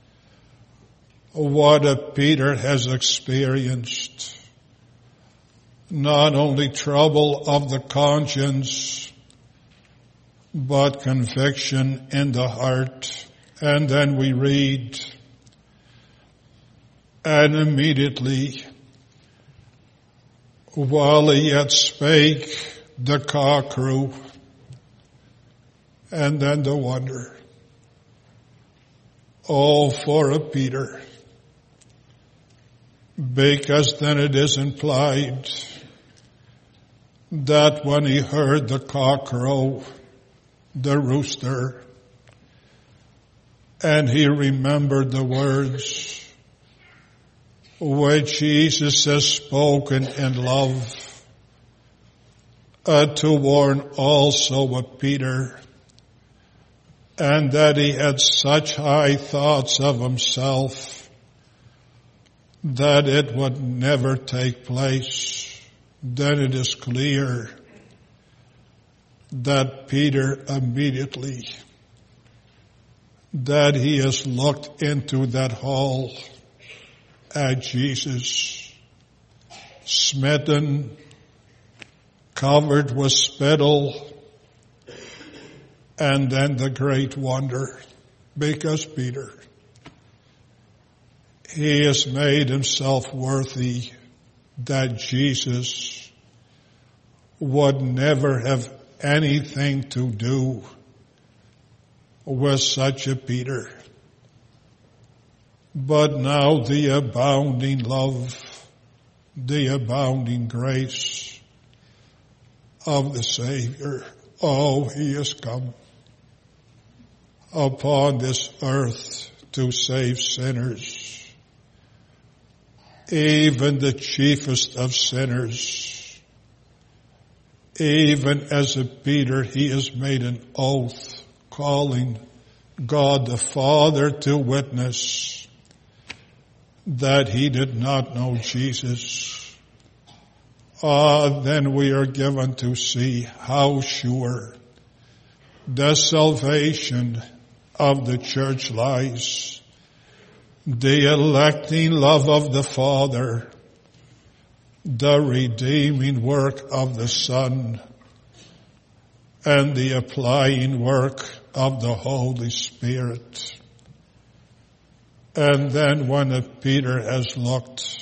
what a Peter has experienced. Not only trouble of the conscience, but conviction in the heart. And then we read, and immediately, while he yet spake, the cock crew. And then the wonder. Oh, for a Peter. Because then it is implied that when he heard the cock crow, the rooster, and he remembered the words which Jesus has spoken in love, uh, to warn also of Peter, and that he had such high thoughts of himself that it would never take place. Then it is clear that Peter immediately, that he has looked into that hall at Jesus, smitten, covered with spittle, and then the great wonder, because Peter, he has made himself worthy that Jesus would never have anything to do with such a Peter. But now the abounding love, the abounding grace of the Savior, oh, he has come upon this earth to save sinners, even the chiefest of sinners. Even as a Peter, he has made an oath calling God the Father to witness that he did not know Jesus. Ah, then we are given to see how sure the salvation of the church lies. The electing love of the Father, the redeeming work of the Son, and the applying work of the Holy Spirit. And then when Peter has looked,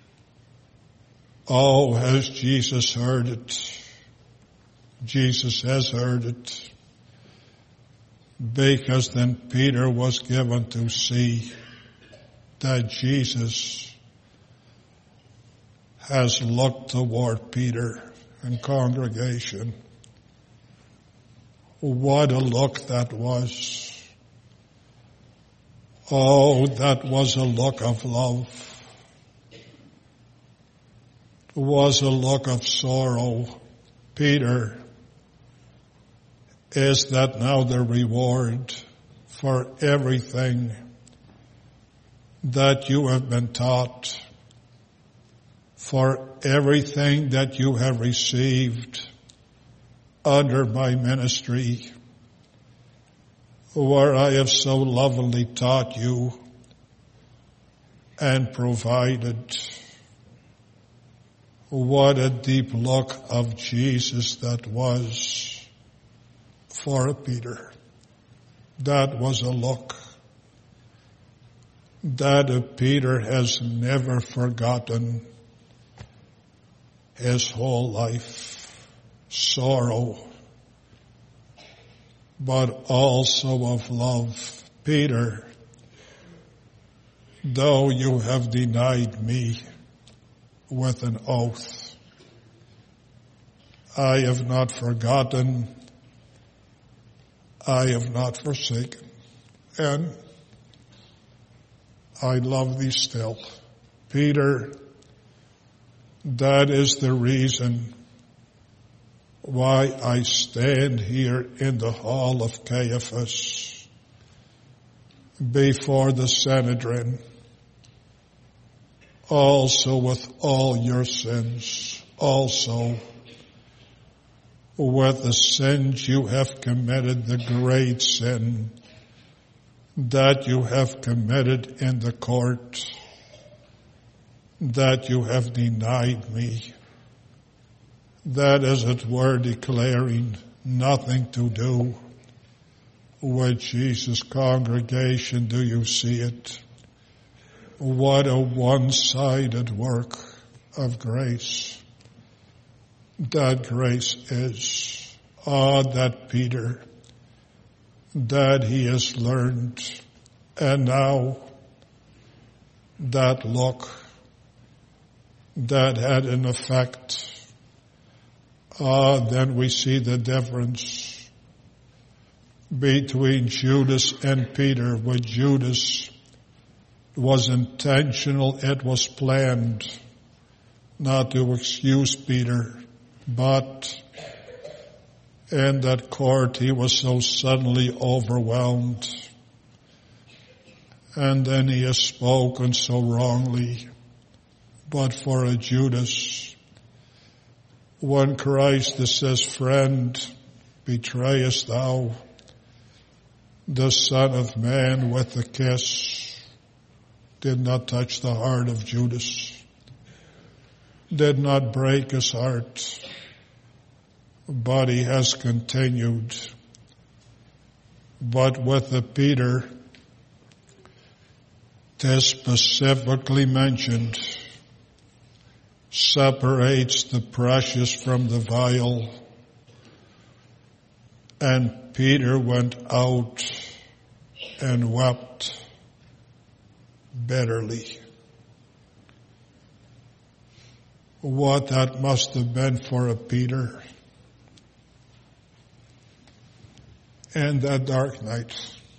oh, has Jesus heard it? Jesus has heard it. because then Peter was given to see that Jesus has looked toward Peter and congregation. What a look that was. Oh, that was a look of love. It was a look of sorrow. Peter, is that now the reward for everything that you have been taught, for everything that you have received under my ministry, where I have so lovingly taught you and provided? What a deep look of Jesus that was for Peter. That was a look that Peter has never forgotten his whole life. Sorrow, but also of love. Peter, though you have denied me with an oath, I have not forgotten, I have not forsaken, and I love thee still. Peter, that is the reason why I stand here in the hall of Caiaphas before the Sanhedrin, also with all your sins, also with the sins you have committed, the great sin that you have committed in the court, that you have denied me. That, as it were, declaring nothing to do with Jesus' congregation. Do you see it? What a one-sided work of grace that grace is. Ah, that Peter, that he has learned, and now that look that had an effect. Ah, then we see the difference between Judas and Peter. With Judas, it was intentional, it was planned, not to excuse Peter, but in that court he was so suddenly overwhelmed, and then he has spoken so wrongly. But for a Judas, when Christ says, friend, betrayest thou the Son of Man with a kiss, did not touch the heart of Judas, did not break his heart, but he has continued. But with the Peter, it is specifically mentioned, separates the precious from the vile. And Peter went out and wept bitterly. What that must have been for a Peter in that dark night.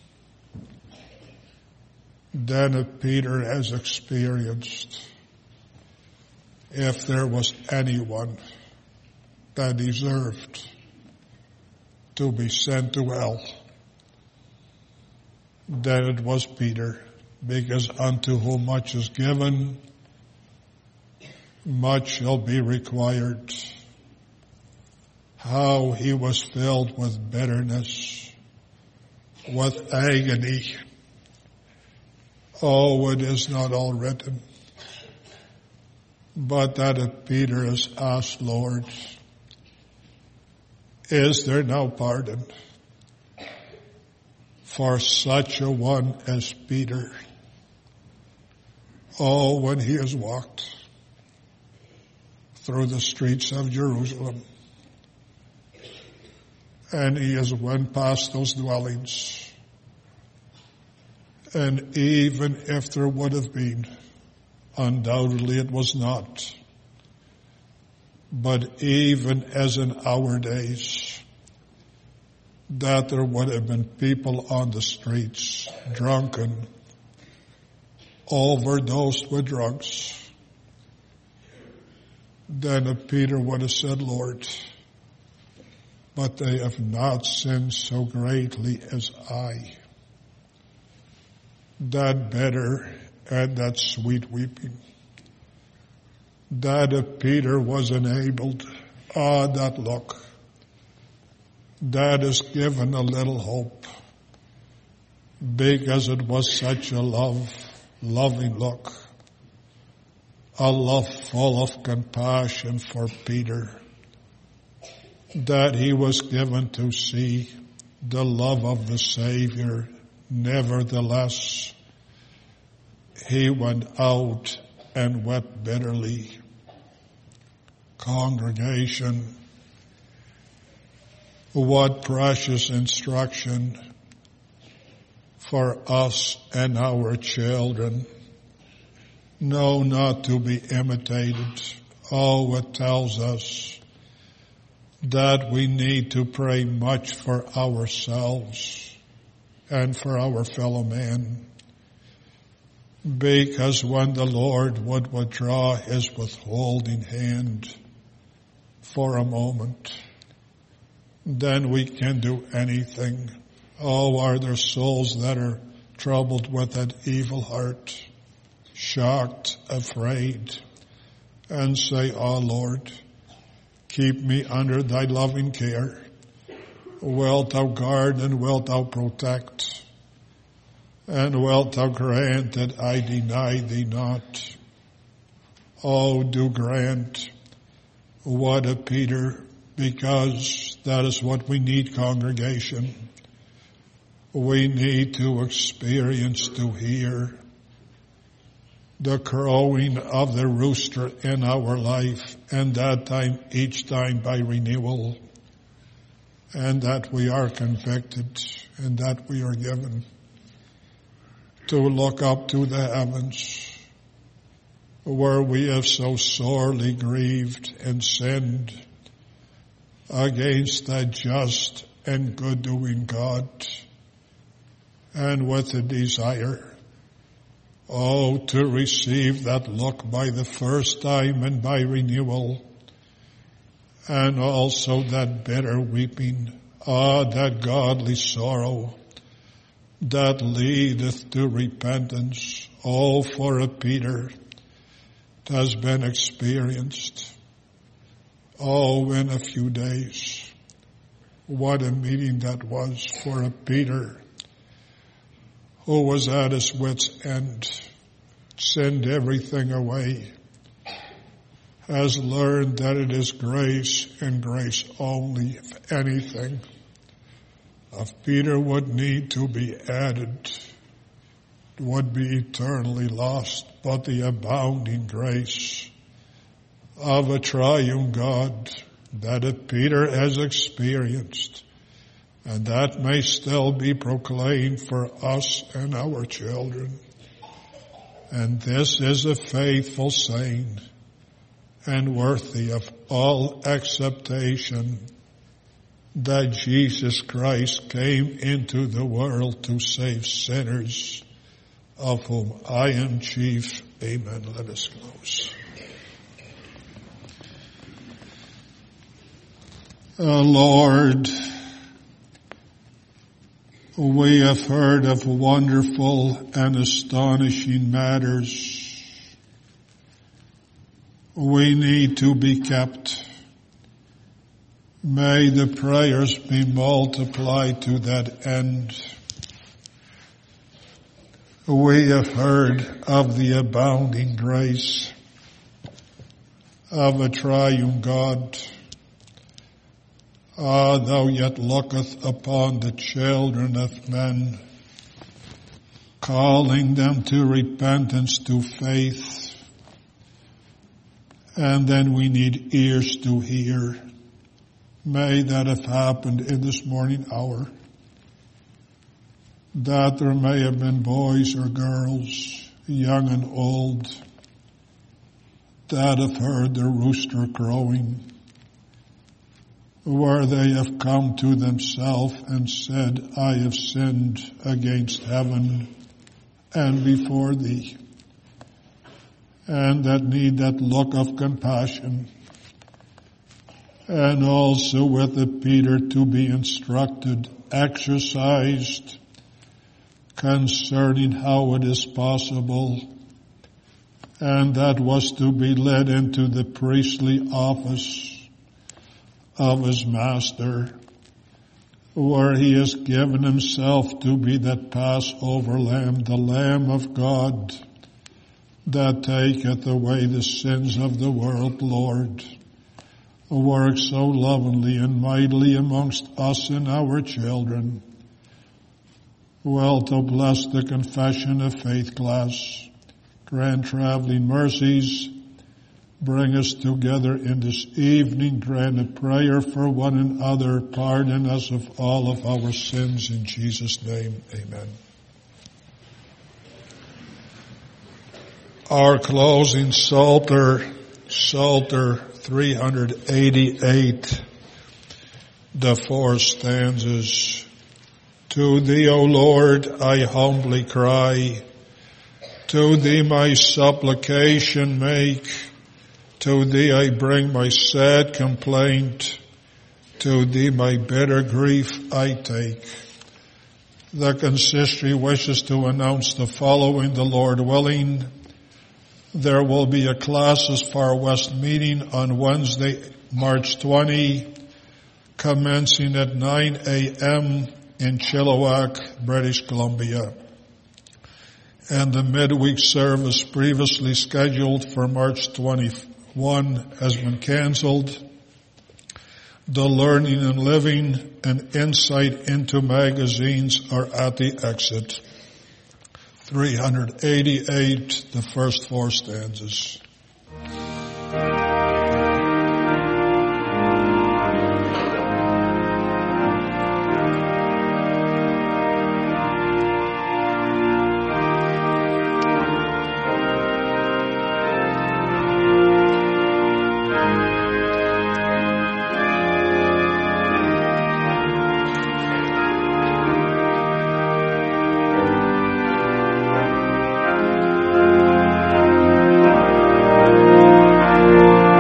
Then a Peter has experienced, if there was anyone that deserved to be sent to hell, then it was Peter, because unto whom much is given, much shall be required. How he was filled with bitterness, with agony. Oh, it is not all written. But that if Peter has asked, Lord, is there now pardon for such a one as Peter? Oh, when he has walked through the streets of Jerusalem And he has went past those dwellings. And even if there would have been, undoubtedly it was not. But even as in our days, that there would have been people on the streets, drunken, overdosed with drugs, then Peter would have said, Lord, but they have not sinned so greatly as I. That bitter and that sweet weeping. That if Peter was enabled, ah, that look, that is given a little hope, because it was such a love, loving look, a love full of compassion for Peter, that he was given to see the love of the Savior. Nevertheless, he went out and wept bitterly. Congregation, what precious instruction for us and our children. No, not to be imitated. Oh, it tells us that we need to pray much for ourselves and for our fellow man. Because when the Lord would withdraw his withholding hand for a moment, then we can do anything. Oh, are there souls that are troubled with that evil heart, shocked, afraid, and say, oh Lord, keep me under thy loving care. Wilt thou guard and wilt thou protect? And wilt thou grant that I deny thee not? Oh, do grant what a Peter, because that is what we need, congregation. We need to experience, to hear the crowing of the rooster in our life, and that time, each time by renewal, and that we are convicted, and that we are given to look up to the heavens, where we have so sorely grieved and sinned against that just and good-doing God, and with a desire, oh, to receive that look by the first time and by renewal, and also that bitter weeping, ah, that godly sorrow that leadeth to repentance. Oh, for a Peter that has been experienced. Oh, in a few days. What a meeting that was for a Peter who was at his wit's end, send everything away, has learned that it is grace and grace only, if anything. If Peter would need to be added, would be eternally lost, but the abounding grace of a triune God that if Peter has experienced, and that may still be proclaimed for us and our children. And this is a faithful saying and worthy of all acceptation, that Jesus Christ came into the world to save sinners, of whom I am chief. Amen. Let us close. Uh, Lord, we have heard of wonderful and astonishing matters. We need to be kept. May the prayers be multiplied to that end. We have heard of the abounding grace of a triune God. Ah, thou yet looketh upon the children of men, calling them to repentance, to faith. And then we need ears to hear. may that have happened in this morning hour, that there may have been boys or girls, young and old, that have heard the rooster crowing, where they have come to themselves and said, I have sinned against heaven and before thee, and that need that look of compassion, and also with the Peter to be instructed, exercised concerning how it is possible, and that was to be led into the priestly office of his master, where he has given himself to be that Passover lamb, the Lamb of God, that taketh away the sins of the world. Lord, work so lovingly and mightily amongst us and our children. Well, to bless the confession of faith class, grant traveling mercies, bring us together in this evening, grant a prayer for one another, pardon us of all of our sins. In Jesus' name, amen. Our closing Psalter, Psalter three eighty-eight, the four stanzas. To thee, O Lord, I humbly cry. To thee my supplication make. To thee I bring my sad complaint. To thee my bitter grief I take. The consistory wishes to announce the following, the Lord willing. There will be a Classes Far West meeting on Wednesday, March twentieth, commencing at nine a.m. in Chilliwack, British Columbia. And the midweek service previously scheduled for March twenty-first has been canceled. The Learning and Living and Insight into magazines are at the exit. three eighty-eight, the first four stanzas. Thank you.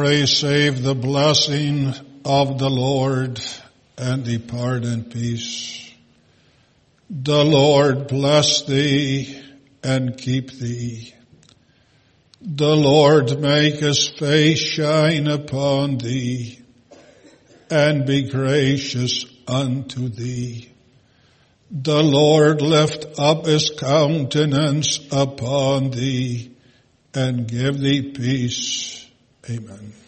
pray, save the blessing of the Lord and depart in peace. The Lord bless thee and keep thee. The Lord make his face shine upon thee and be gracious unto thee. The Lord lift up his countenance upon thee and give thee peace. Amen.